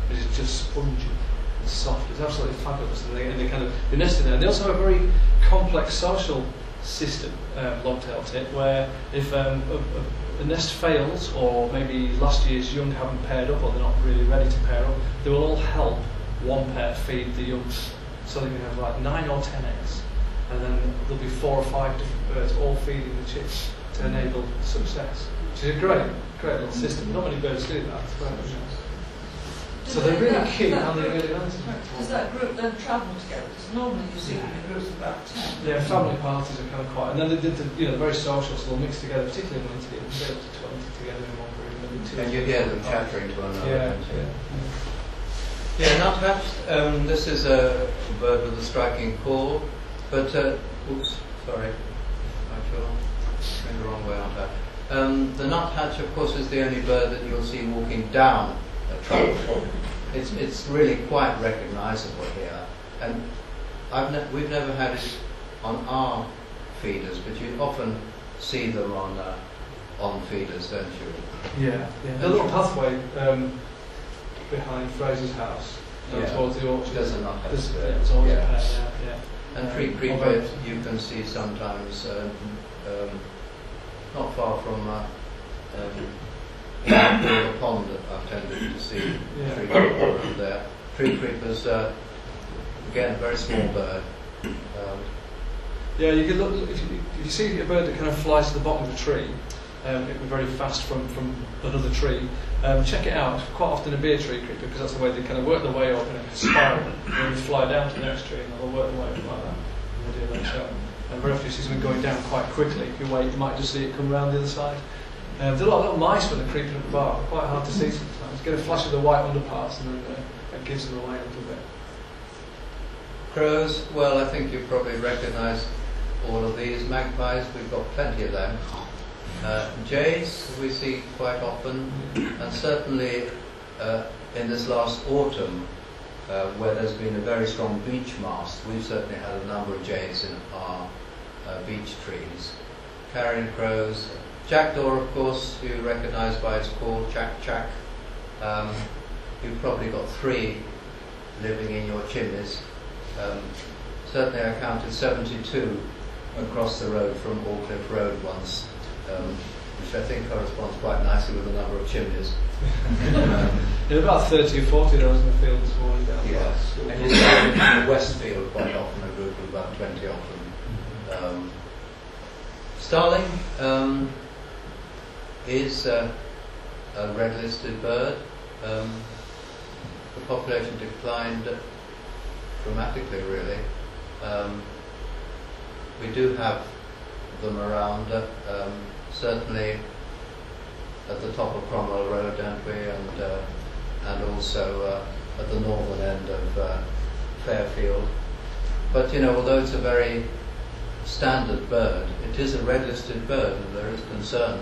which is just spongy and soft. It's absolutely fabulous, and they nest in there. And they also have a very complex social system, long-tailed tit, where if a nest fails, or maybe last year's young haven't paired up, or they're not really ready to pair up, they will all help one pair feed the young. So they can have like 9 or 10 eggs, and then there'll be 4 or 5 different birds all feeding the chicks to enable success. Which is a great little system. Not many birds do that. So they're really cute and they're really nice. Does that group then travel together? Because normally you see them in groups of about 10. Yeah, family parties are kind of quiet. And then they're very social, so they'll mix together, particularly in winter. You can get up to 20 together in one group. And you hear them chattering to one another. Yeah. Nuthatch, this is a bird with a striking call, but, oops, sorry, I feel going the wrong way, aren't I? The nuthatch, of course, is the only bird that you'll see walking down a trunk. It's really quite recognisable here, and we've never had it on our feeders, but you often see them on feeders, don't you? Yeah. The little pathway behind Fraser's house towards the orchard. There's a nuthatch there. It's always a pair, yeah. And tree creeper you can see sometimes not far from the pond that I've tended to see tree creeper around there. Tree creepers, again, very small bird. Yeah, you can look, if you see a bird that kind of flies to the bottom of a tree, it'll be very fast from another tree. Check it out. It's quite often a beer tree creeper, because that's the way they kind of work their way up in a spiral, and then they fly down to the next tree, and they'll work their way up like that. And they do that show. And very often you see something going down quite quickly. If you wait, you might just see it come around the other side. There are a lot of little mice when they're creeping up the bark. Quite hard to see sometimes. Get a flash of the white underparts, and then that gives them away a little bit. Crows, well, I think you probably recognise all of these. Magpies, we've got plenty of them. Jays we see quite often, and certainly in this last autumn, where there's been a very strong beech mast, we've certainly had a number of jays in our beech trees. Carrion crows, jackdaw, of course, you recognise by its call, chack. You've probably got 3 living in your chimneys. Certainly I counted 72 across the road from Aldclyffe Road once, which I think corresponds quite nicely with the number of chimneys. There are about 30 or 40 of those in the field this morning down Yes, and you see in the Westfield quite often a group of about 20 of them. Starling is a red-listed bird. The population declined dramatically, really. We do have them around, certainly at the top of Cromwell Road, don't we, and also at the northern end of Fairfield. But although it's a very standard bird, it is a red-listed bird, and there is concern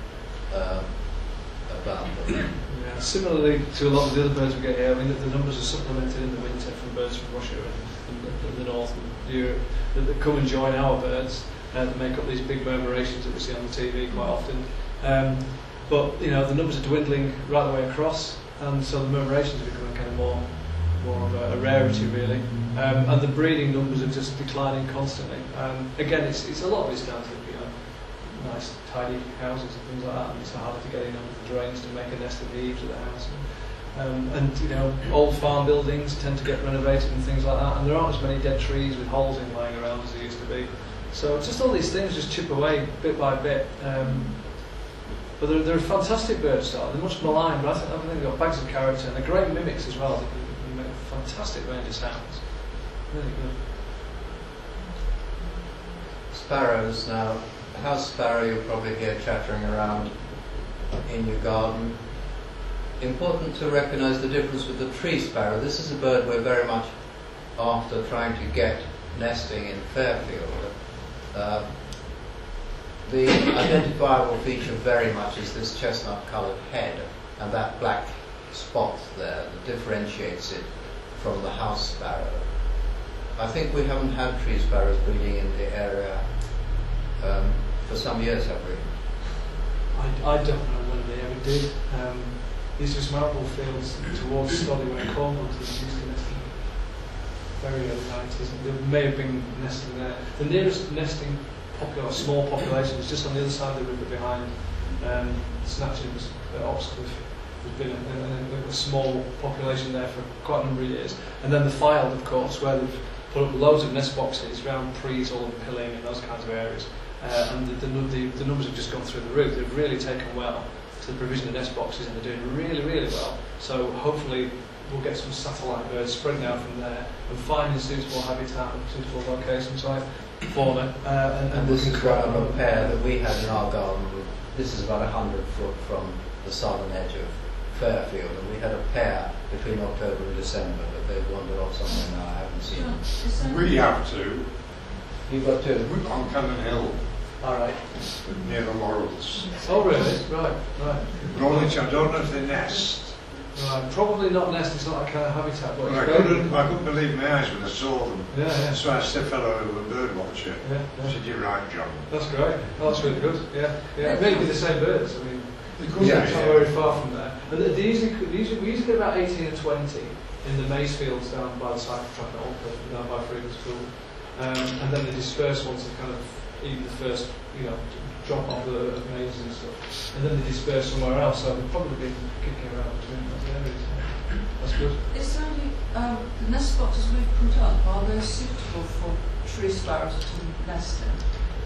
about them. Yeah, similarly to a lot of the other birds we get here, I mean, the numbers are supplemented in the winter from birds from Russia and the north and Europe that come and join our birds that make up these big murmurations that we see on the TV quite often. But the numbers are dwindling right the way across, and so the murmurations are becoming kind of more of a rarity, really. And the breeding numbers are just declining constantly. Again, it's a lot of it's down to nice tidy houses and things like that, and it's harder to get in under the drains to make a nest in the eaves of the house. And old farm buildings tend to get renovated and things like that, and there aren't as many dead trees with holes in lying around as there used to be. So just all these things just chip away bit by bit. But they're a fantastic bird style. They're much maligned, but I think they've got bags of character, and they're great mimics as well. They make a fantastic range of sounds. Really good. Sparrows now. House sparrow you'll probably hear chattering around in your garden. Important to recognise the difference with the tree sparrow. This is a bird we're very much after trying to get nesting in Fairfield. The identifiable feature very much is this chestnut-coloured head and that black spot there that differentiates it from the house sparrow. I think we haven't had tree sparrows breeding in the area for some years, have we? I don't know whether they ever did. these just marble fields towards Stoddy where cornwood is used to nesting. Very early 90s, and they may have been nesting there. The nearest nesting small population is just on the other side of the river behind Snatchings at Oxcliffe. There's been a small population there for quite a number of years. And then the Fylde, of course, where they've put up loads of nest boxes around Priesel and Pilling and those kinds of areas. And the numbers have just gone through the roof. They've really taken well to the provision of nest boxes, and they're doing really, really well. So hopefully we'll get some satellite birds spreading out from there and finding suitable habitat and suitable locations like fauna. And this is one of a pair that we had in our garden. This is about 100 foot from the southern edge of Fairfield, and we had a pair between October and December, but they've wandered off somewhere now. I haven't seen them. We have two. You've got two? On Cannon Hill, All right. near the Laurels. Oh really? Right. Norwich, I don't know if they nest. Right. Probably not nest, it's not that kind of habitat, but I couldn't believe my eyes when I saw them. Yeah. So I stepped fellow over a bird watcher. Yeah. I said, "You're right, John." That's great. Oh, that's really good. Yeah. It may be the same birds. I mean, Yeah. it's not very far from there. And we usually get about 18 or 20 in the maize fields down by the cycle track at Oldcliffe, down by Freedom's School. And then they disperse once they kind of eat the first, drop off of maize and stuff. And then they disperse somewhere else. So they've probably been kicking around between those areas. That's good. Is there any, the nest boxes we've put up, are they suitable for tree sparrows to nest in?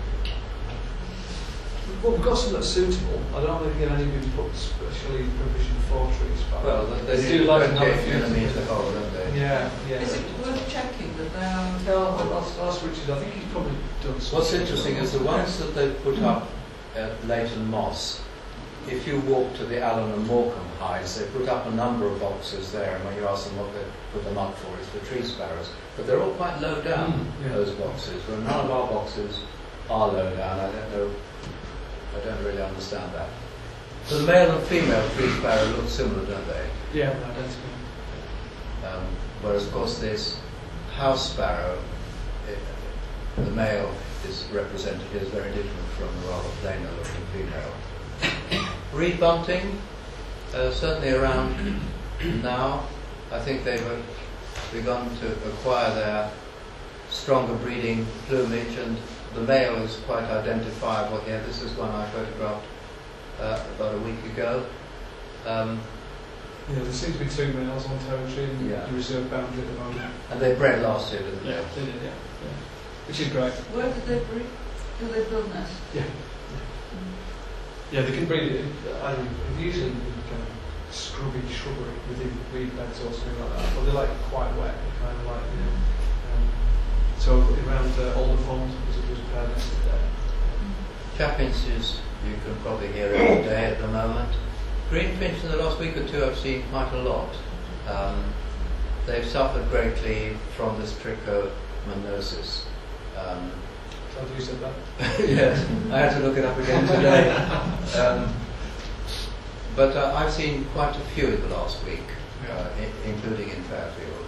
Well, we've got some that's suitable. I don't think any been put specially provision for tree sparrows. Well, they do like to have a few. enemy as a whole, don't they? Yeah. Is it worth checking that they are? No, I'll ask Richard. I think he's probably done some. What's interesting is the ones that they've put up at Leighton Moss, if you walk to the Allen and Morecambe hides, they put up a number of boxes there, and when you ask them what they put them up for, it's for tree sparrows. But they're all quite low down, those boxes. Well, none of our boxes are low down. I don't really understand that. So the male and female tree sparrow look similar, don't they? Yeah, identical. Whereas, of course, this house sparrow, the male is represented here as very different from the rather plainer looking female. Reed bunting, certainly around now. I think they've begun to acquire their stronger breeding plumage, and the male is quite identifiable here. This is one I photographed about a week ago. There seems to be two males on territory in Yeah. the reserve boundary at the moment. And they bred last year, didn't they? They did, yeah. Which is great. Where did they breed? Do they build nests? Yeah, they can breed it usually in kind of scrubby shrubbery within reed beds or something like that. But they like it quite wet, kind of like, so around Alderpond was a pair nested there. Chaffinches you can probably hear every day at the moment. Greenfinch in the last week or two I've seen quite a lot. They've suffered greatly from this trichomoniasis. Glad you said that. Yes, I had to look it up again today. But I've seen quite a few in the last week, including in Fairfield.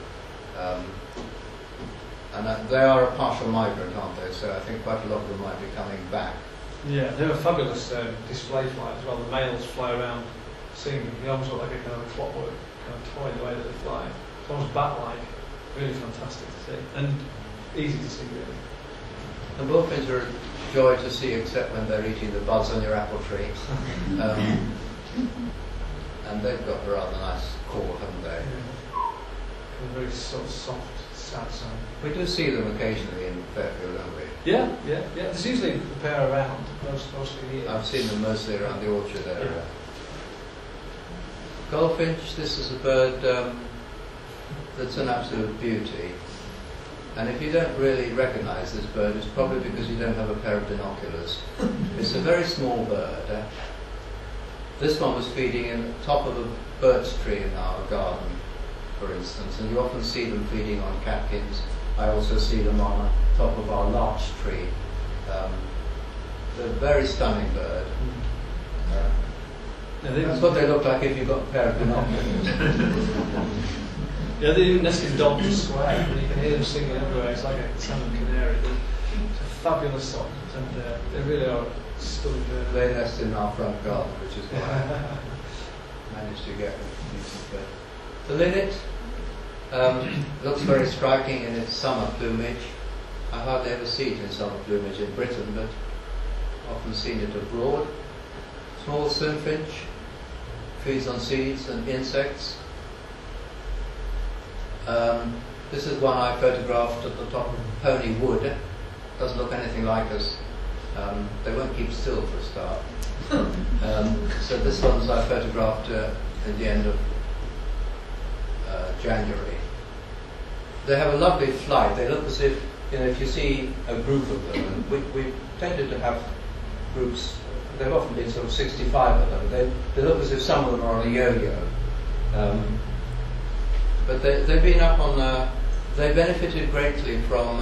And they are a partial migrant, aren't they? So I think quite a lot of them might be coming back. Yeah, they're a fabulous display flight as well. The males fly around singing. They almost look like a kind of clockwork kind of toy the way that they fly. It's almost bat-like. Really fantastic to see. And easy to see, really. The bullfinch are a joy to see, except when they're eating the buds on your apple tree. And they've got a rather nice call, haven't they? A very sort of soft, sad sound. We do see them occasionally in Fairfield, don't we? Yeah. There's usually a pair around, mostly here. I've seen them mostly around the orchard area. Goldfinch, this is a bird that's an absolute beauty. And if you don't really recognise this bird, it's probably because you don't have a pair of binoculars. It's a very small bird. This one was feeding in the top of a birch tree in our garden, for instance, and you often see them feeding on catkins. I also see them on the top of our larch tree. They're a very stunning bird. That's what they look like if you've got a pair of binoculars. Yeah, they even nest in Dalton Square, and you can hear them singing everywhere. It's like a salmon canary. It's a fabulous song, and they really are stunning birds. They nest in our front garden, which is why I managed you get with decent bird. The linnet looks very striking in its summer plumage. I hardly ever see it in summer plumage in Britain, but often seen it abroad. Small stoneffinch, feeds on seeds and insects. This is one I photographed at the top of Pony Wood. Doesn't look anything like us. They won't keep still for a start. So this one's I photographed at the end of January. They have a lovely flight. They look as if, if you see a group of them, and we tended to have groups, there have often been sort of 65 of them. They look as if some of them are on a yo-yo. But they've been up on, they benefited greatly from,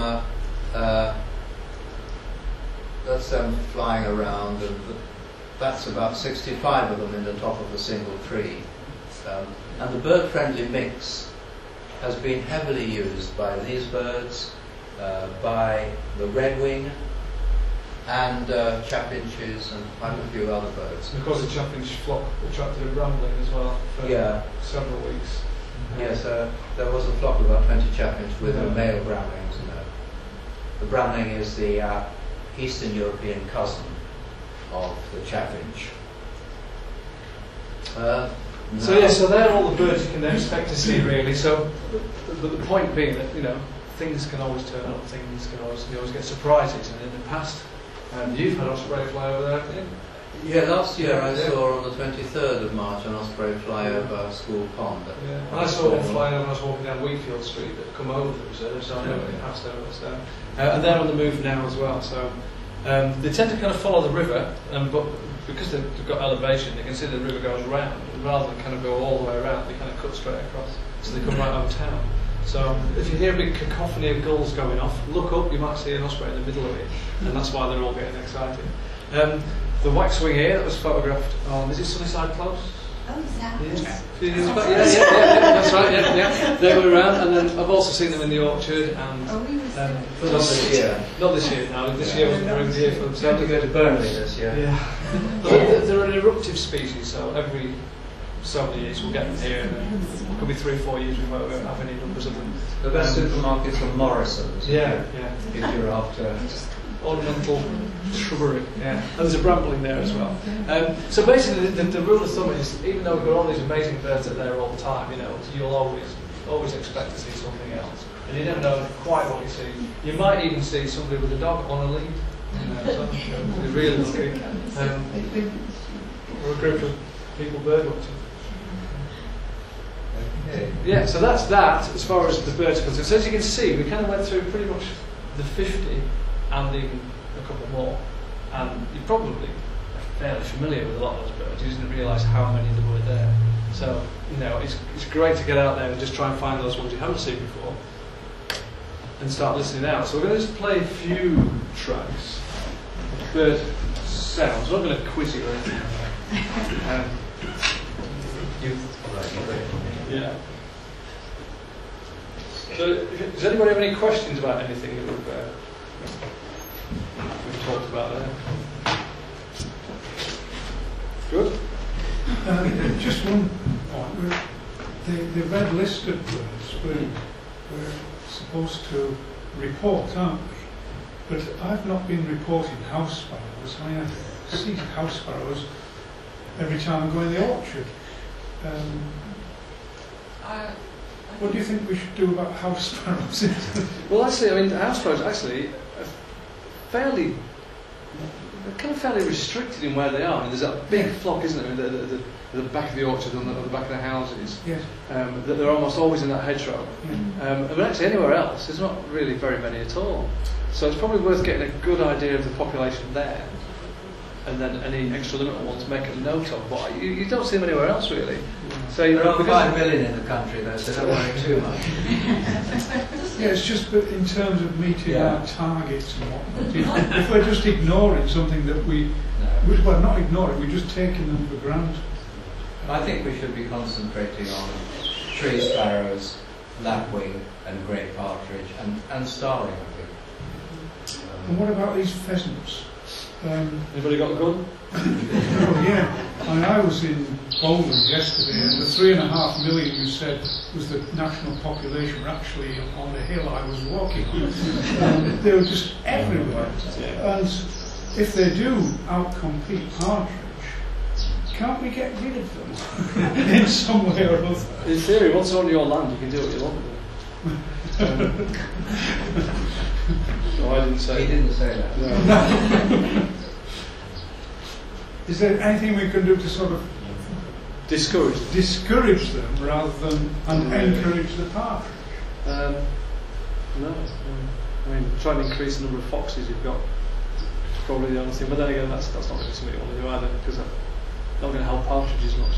that's them flying around, and that's about 65 of them in the top of a single tree. And the bird-friendly mix has been heavily used by these birds, by the redwing, and chaffinches, and quite a few other birds. And of course the chaffinch flock attracted a rambling as well for several weeks. Yes, there was a flock of about 20 chaffinch with the male bramblings. And the brambling is the Eastern European cousin of the chaffinch. So they're all the birds you can expect to see, really. So, but the point being that things can always turn up, you always get surprises. And in the past, you've had osprey fly over there, haven't you? Yeah, last year I saw on the 23rd of March an osprey fly over School Pond. Yeah. And I saw one flying over when I was walking down Wheatfield Street that had come over the reserve, so I know it passed over. So. And they're on the move now as well. So they tend to kind of follow the river, but because they've got elevation, they can see the river goes round. Rather than kind of go all the way around, they kind of cut straight across. So they come right over town. So if you hear a big cacophony of gulls going off, look up, you might see an osprey in the middle of it. And that's why they're all getting excited. The waxwing here that was photographed on, is it Sunnyside Close? Oh, is that? Yeah. A few years back. Yeah, that's right, yeah. They were around, and then I've also seen them in the orchard, and Oh, we were Not this year. not this year, no, this year wasn't during the year for So themselves. to go to Burnley this year. Yeah. But they're an eruptive species, so every so many years we'll get them here, and then it could be 3 or 4 years we won't have any numbers of them. The best supermarkets are Morrison's. Yeah. If you're after. Ornamental shrubbery, yeah. And there's a brambling there as well. So basically, the rule of thumb is, even though we've got all these amazing birds that are there all the time, you'll always expect to see something else, and you never know quite what you see. You might even see somebody with a dog on a lead. So you're really lucky. Or a group of people bird watching. Okay. Yeah, so that's that as far as the birds are concerned. So as you can see, we kind of went through pretty much the 50. And even a couple more, and you're probably fairly familiar with a lot of those birds. You didn't realise how many there were there. So it's great to get out there and just try and find those ones you haven't seen before, and start listening out. So we're going to just play a few tracks of bird sounds. I'm not going to quiz you or anything. Yeah. So does anybody have any questions about anything that we've talked about there? Good. Just one point. The red listed birds we're supposed to report, aren't we? But I've not been reporting house sparrows. I see house sparrows every time I go in the orchard. What do you think we should do about house sparrows? Well, actually, house sparrows actually are fairly restricted in where they are. There's that big flock, isn't there, at the back of the orchard and at the back of the houses. Yes. That they're almost always in that hedgerow. But actually, anywhere else, there's not really very many at all. So it's probably worth getting a good idea of the population there, and then any extra limit ones make a note of. But you don't see them anywhere else, really. So There are 5 million in the country, though, so don't worry too much. Yeah, it's just that in terms of meeting our targets and whatnot, if we're just ignoring something that well, not ignoring, we're just taking them for granted. I think we should be concentrating on tree sparrows, lapwing, and grey partridge, and starling, I think. And what about these pheasants? Anybody got a gun? Oh, yeah. I was in Poland yesterday, and the 3.5 million you said was the national population were actually on the hill I was walking on. They were just everywhere. And if they do outcompete partridge, can't we get rid of them in some way or other? In theory, once they're on your land, you can do what you want with them. No, I didn't say. He didn't say that. No. Is there anything we can do to sort of discourage them rather than encourage the partridge? No. I mean, trying to increase the number of foxes you've got is probably the only thing. But then again, that's not going to be something you want to do either, because that's not going to help partridges much.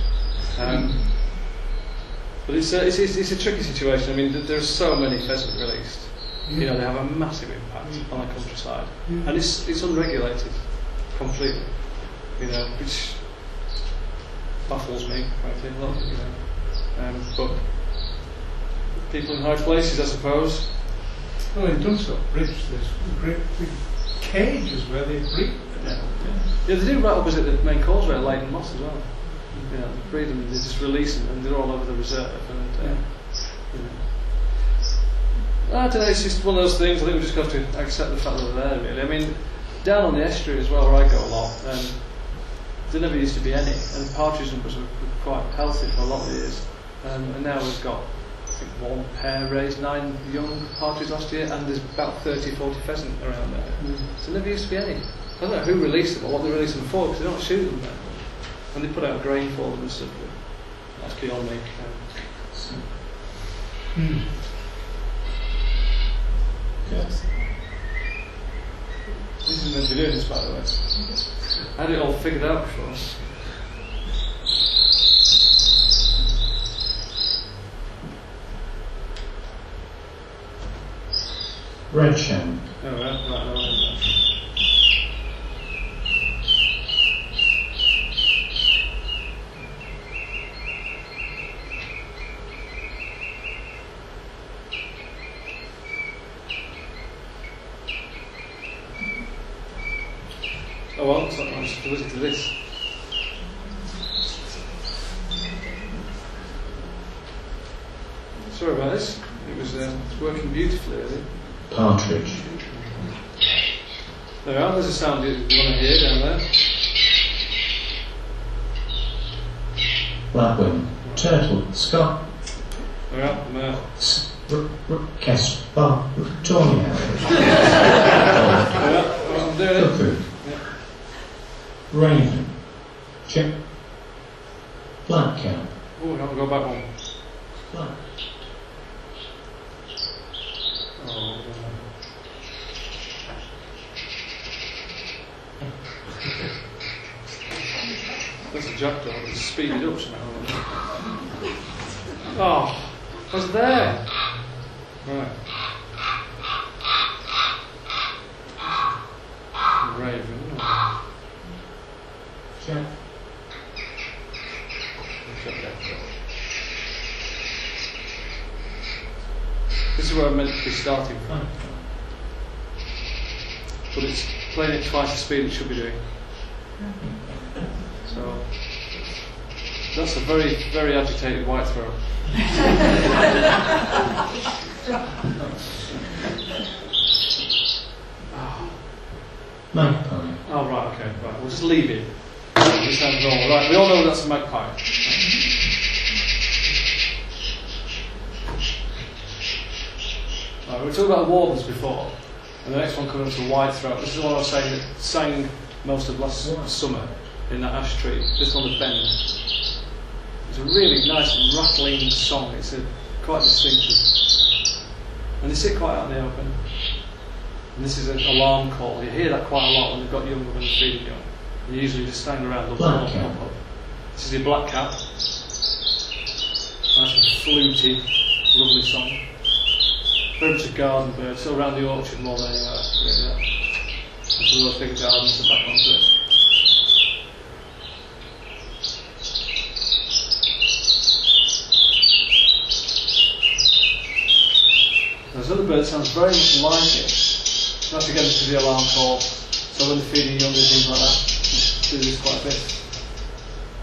But it's a tricky situation. I mean, there's so many pheasant released. You know, they have a massive impact on the countryside, and it's unregulated completely. You know, which baffles me, frankly, a lot. You know, but people in high places, I suppose. Well, in Dunsop Bridge, there's great big cages where they breed. Yeah, they do right opposite the main causeway at Leyden Moss as well. You know, they breed them, they just release them, and they're all over the reserve. And you know, I don't know. It's just one of those things. I think we just have to accept the fact that they're there. Really, I mean, down on the estuary as well, where I go a lot, there never used to be any, and partridge numbers were quite healthy for a lot of years. And now we've got, I think, one pair raised 9 young partridge last year, and there's about 30-40 pheasant around there. So there never used to be any. I don't know who released them or what they released them for, because they don't shoot them there. And they put out grain for them and stuff. That's beyond me. Yes. This is meant to be doing this, by the way. I had it all figured out before. Redshank. Oh, right. Oh well, it's not nice to listen to this. Sorry about this. It was working beautifully, I think. Partridge. There we are, there's a sound you want to hear down there. Lapwing. Turtle. Scott. There we are, the mare. Casper. Tawny. There we are, I'm doing it. Cuckoo. Raven. Chip. Blackcap. Oh, we haven't got back one. Black. Oh, that's a jackdaw. It's speeded up somehow. Oh, what's there? Right. Raven. Check. This is where I'm meant to be starting from. But it's playing at twice the speed it should be doing. So that's a very, very agitated white throat. Magpie. Oh right, okay, right. We'll just leave it. This sounds normal. Right, we all know that's a magpie. Right, we were talking about warblers before, and the next one comes to whitethroat. This is what I was saying that sang most of last summer in that ash tree, just on the bend. It's a really nice rattling song. It's quite distinctive, and they sit quite out in the open. And this is an alarm call. You hear that quite a lot when they've got young when they're feeding young. You usually just stand around. Blackcap. This is your blackcap. Nice and fluty, lovely song. Very much a garden bird, still around the orchard more than anywhere. Yeah. There's a little big gardens at the back onto it. There's another bird that sounds very much like it. That's again to the alarm call. So when they're feeding young and things like that, just do this quite a bit.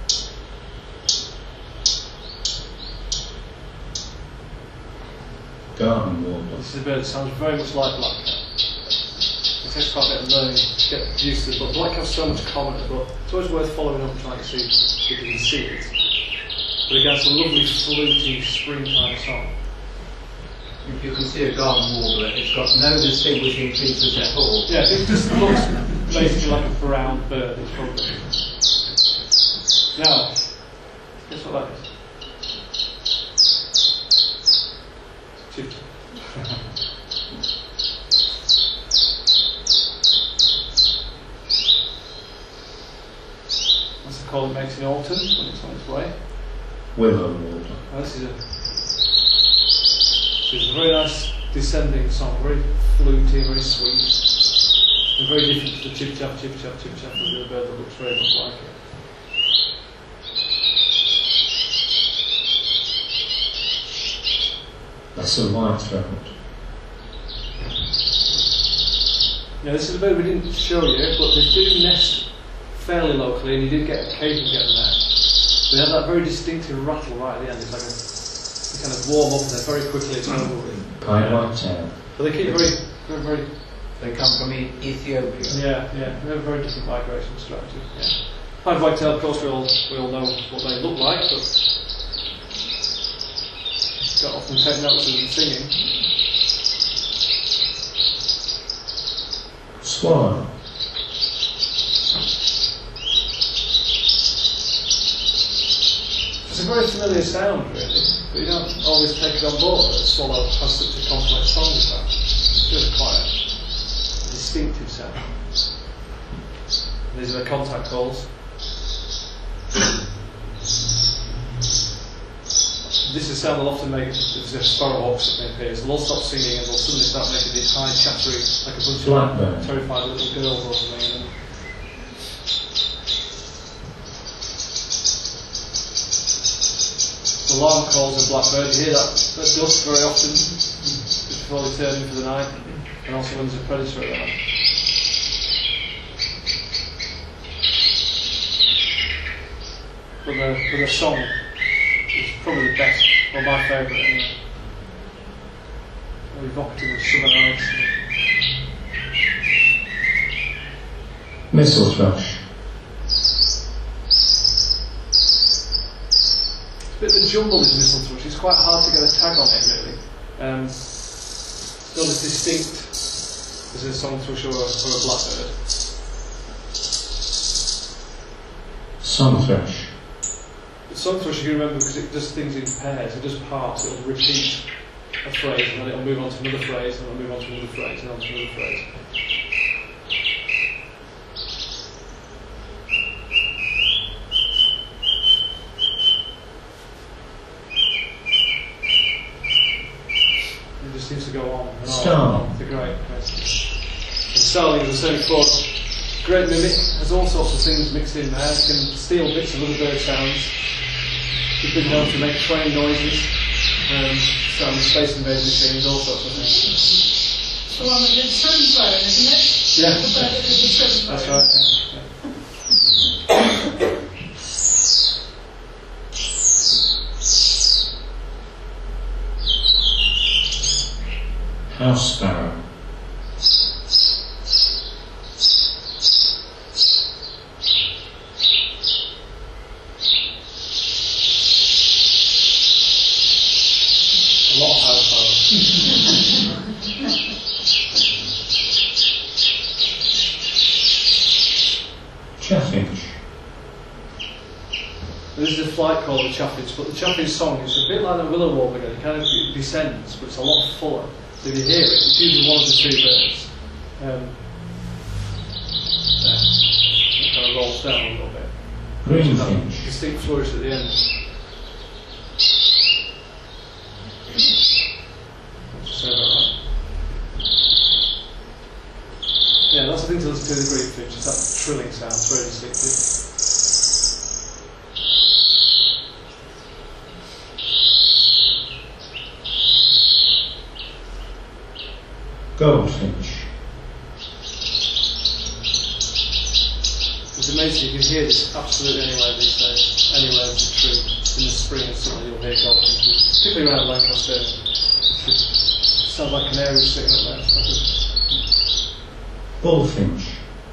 Garden warbler. This is a bird that sounds very much like blackcap. It takes quite a bit of learning to get used to it, but blackcap's so much commoner, but it's always worth following up and trying to see if you can see it. But again, it's a lovely, fluty, springtime song. If you can see a garden warbler, it's got no distinguishing features at all. Yeah, it just looks basically like a brown bird. It's probably. Now, guess what that is? Chief. What's the call it makes in autumn when it's on its way? Willow warbler. Well, this is a very nice descending song, very fluty, very sweet, and very different to the chip chap, chip chap, chip chap of the other bird that looks very much like it. That's a white-throat. Now, this is a bird we didn't show you, but they do nest fairly locally, and you did occasionally get them there. They have that very distinctive rattle right at the end. It's like they kind of warm up and then very quickly it's over with. Pied white-tail. But they keep very, very, very. They come from Ethiopia. Yeah. They have a very different migration strategy. Yeah. Pied whitetail, of course, we all know what they look like, but got often take notes of them singing. Swallow. It's a very familiar sound, really, but you don't always take it on board that a swallow has such a complex song as that. It's just quite a distinctive sound. These are the contact calls. This is a sound they'll often make if there's a sparrowhawk that appears. They'll all stop singing and they'll suddenly start making these high chattery, like a bunch Blackbird. of terrified little girls or something. Alarm calls in blackbird, you hear that at dusk very often, just before they turn in for the night, and also when there's a predator around. But the song is probably the best, or my favourite anyway. Very evocative of southern nights. Missel thrush. It's a bit of a jumble, this missel thrush. It's quite hard to get a tag on it, really. It's not as distinct as a song thrush or a blackbird. Song thrush. The song thrush you can remember because it does things in pairs, it does parts, it'll repeat a phrase and then it'll move on to another phrase and it'll move on to another phrase and on to another phrase. It just seems to go on and on. Star. And on. It's a great question. And starling, as I said before, great mimic, has all sorts of things mixed in there. You can steal bits of other bird sounds. You've been known to make train noises, sound Space Invaders machines, all sorts of things. The one that did shrimp bone, isn't it? Yeah. The bird that did the shrimp bone. That's right, yeah. House sparrow. A lot of house Chaffinch. This is a flight called the chaffinch, but the chaffinch song is a bit like the willow warbler again. It kind of descends, but it's a lot fuller. So if you hear it, it's usually one of the two birds. It kind of rolls down a little bit. Greenfinch. Distinct flourish at the end. Sorry about that. Yeah, that's the thing to listen to the greenfinch. It's that trilling sound. It's very distinctive. Goldfinch. It's amazing you can hear this absolutely anywhere these days. Anywhere it's a tree. In the spring and summer you'll hear goldfinches, particularly around Lancaster. sounds like canaries sitting up there. Bullfinch.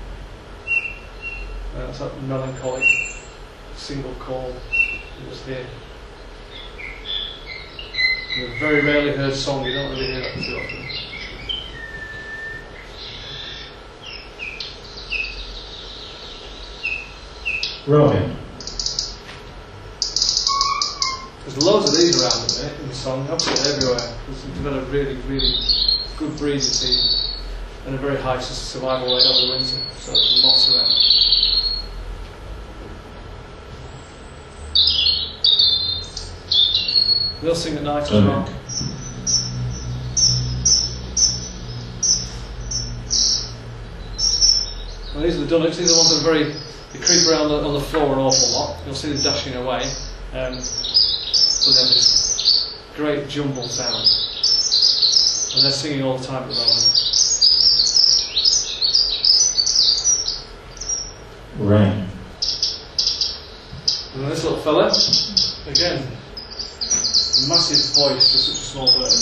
That's that melancholic single call you just hear. A very rarely heard song, you don't really hear that too often. Robin. There's loads of these around in the song, absolutely everywhere. We've got a really, really good breeding season and a very high survival rate over the winter, so there's lots around. They'll sing at night as well. Well, these are the dunnocks. These are the ones that are they creep around on the floor an awful lot. You'll see them dashing away. So they have this great jumble sound. And they're singing all the time at the moment. Rain. And this little fella, again, massive voice for such a small bird.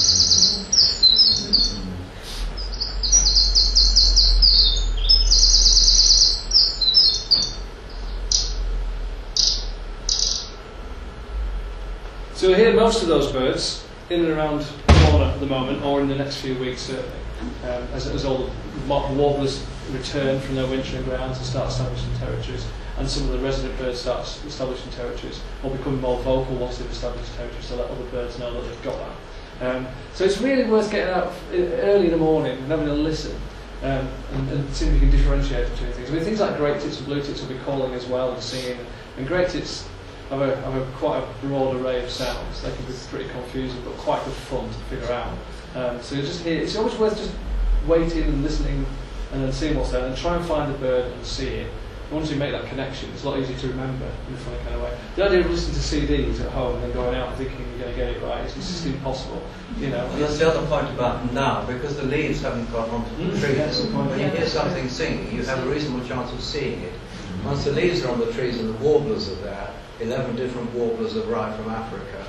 So we hear most of those birds in and around Warner at the moment, or in the next few weeks certainly, as all the warblers return from their wintering grounds and start establishing territories, and some of the resident birds start establishing territories, or becoming more vocal once they've established territories, to let other birds know that they've got that. So it's really worth getting out early in the morning and having a listen, and seeing if you can differentiate between things. I mean, things like great tits and blue tits will be calling as well and singing, and great tits have a quite a broad array of sounds. They can be pretty confusing, but quite good fun to figure out. So you just hear. It's always worth just waiting and listening, and then seeing what's there, and try and find the bird and see it. Once you make that connection, it's a lot easier to remember in a funny kind of way. The idea of listening to CDs at home and then going out and thinking you're going to get it right, it's just impossible. You know. Well, that's the other point about now, because the leaves haven't got onto the trees. That's the point. When you hear something singing, you have a reasonable chance of seeing it. Once the leaves are on the trees and the warblers are there, 11 different warblers have arrived from Africa.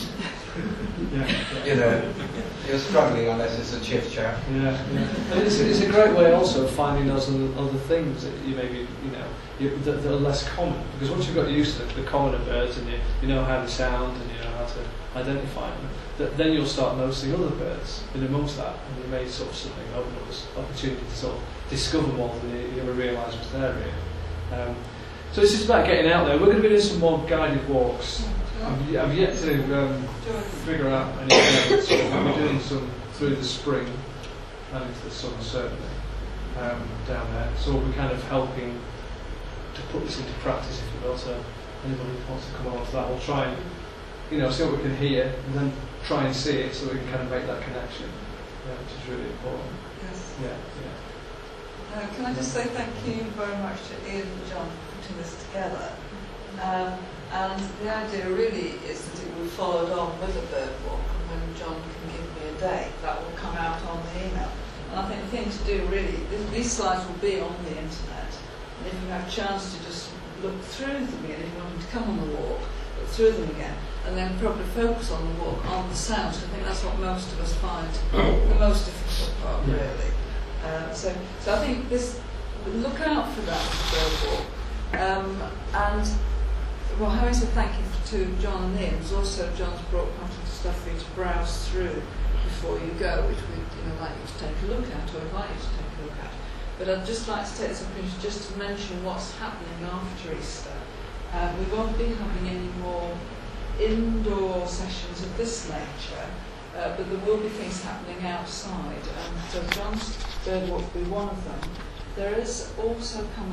You know, you're struggling unless it's a chiff chaff. Yeah. And it's a great way also of finding those other things that you maybe that are less common, because once you've got used to the commoner birds and you know how they sound and you know how to identify them, then you'll start noticing other birds in amongst that, and you may sort of suddenly open up this opportunity to sort of discover more than you ever realised was there really. So it's just about getting out there. We're going to be doing some more guided walks. I've yet to figure out anything else. So we'll be doing some through the spring and into the summer certainly down there. So we'll be kind of helping to put this into practice, if you will. So anybody who wants to come along to that, we'll try and see what we can hear and then try and see it, so we can kind of make that connection, which is really important. Yes. Yeah. Can I just say thank you very much to Ian and John for putting this together. And the idea really is that it will be followed on with a bird walk, and when John can give me a date, that will come out on the email. And I think the thing to do really, these slides will be on the internet, and if you have a chance to just look through them again, if you want them to come on the walk, look through them again, and then probably focus on the walk, on the sounds. I think that's what most of us find the most difficult part, really. So I think look out for that bird walk. And well, having said thank you to John and Ian, there's also John's brought quite a lot of stuff for you to browse through before you go, which we'd like you to take a look at, or invite you to take a look at. But I'd just like to take this opportunity just to mention what's happening after Easter. We won't be having any more indoor sessions of this nature, but there will be things happening outside, and so John's bird walk will be one of them. There is also coming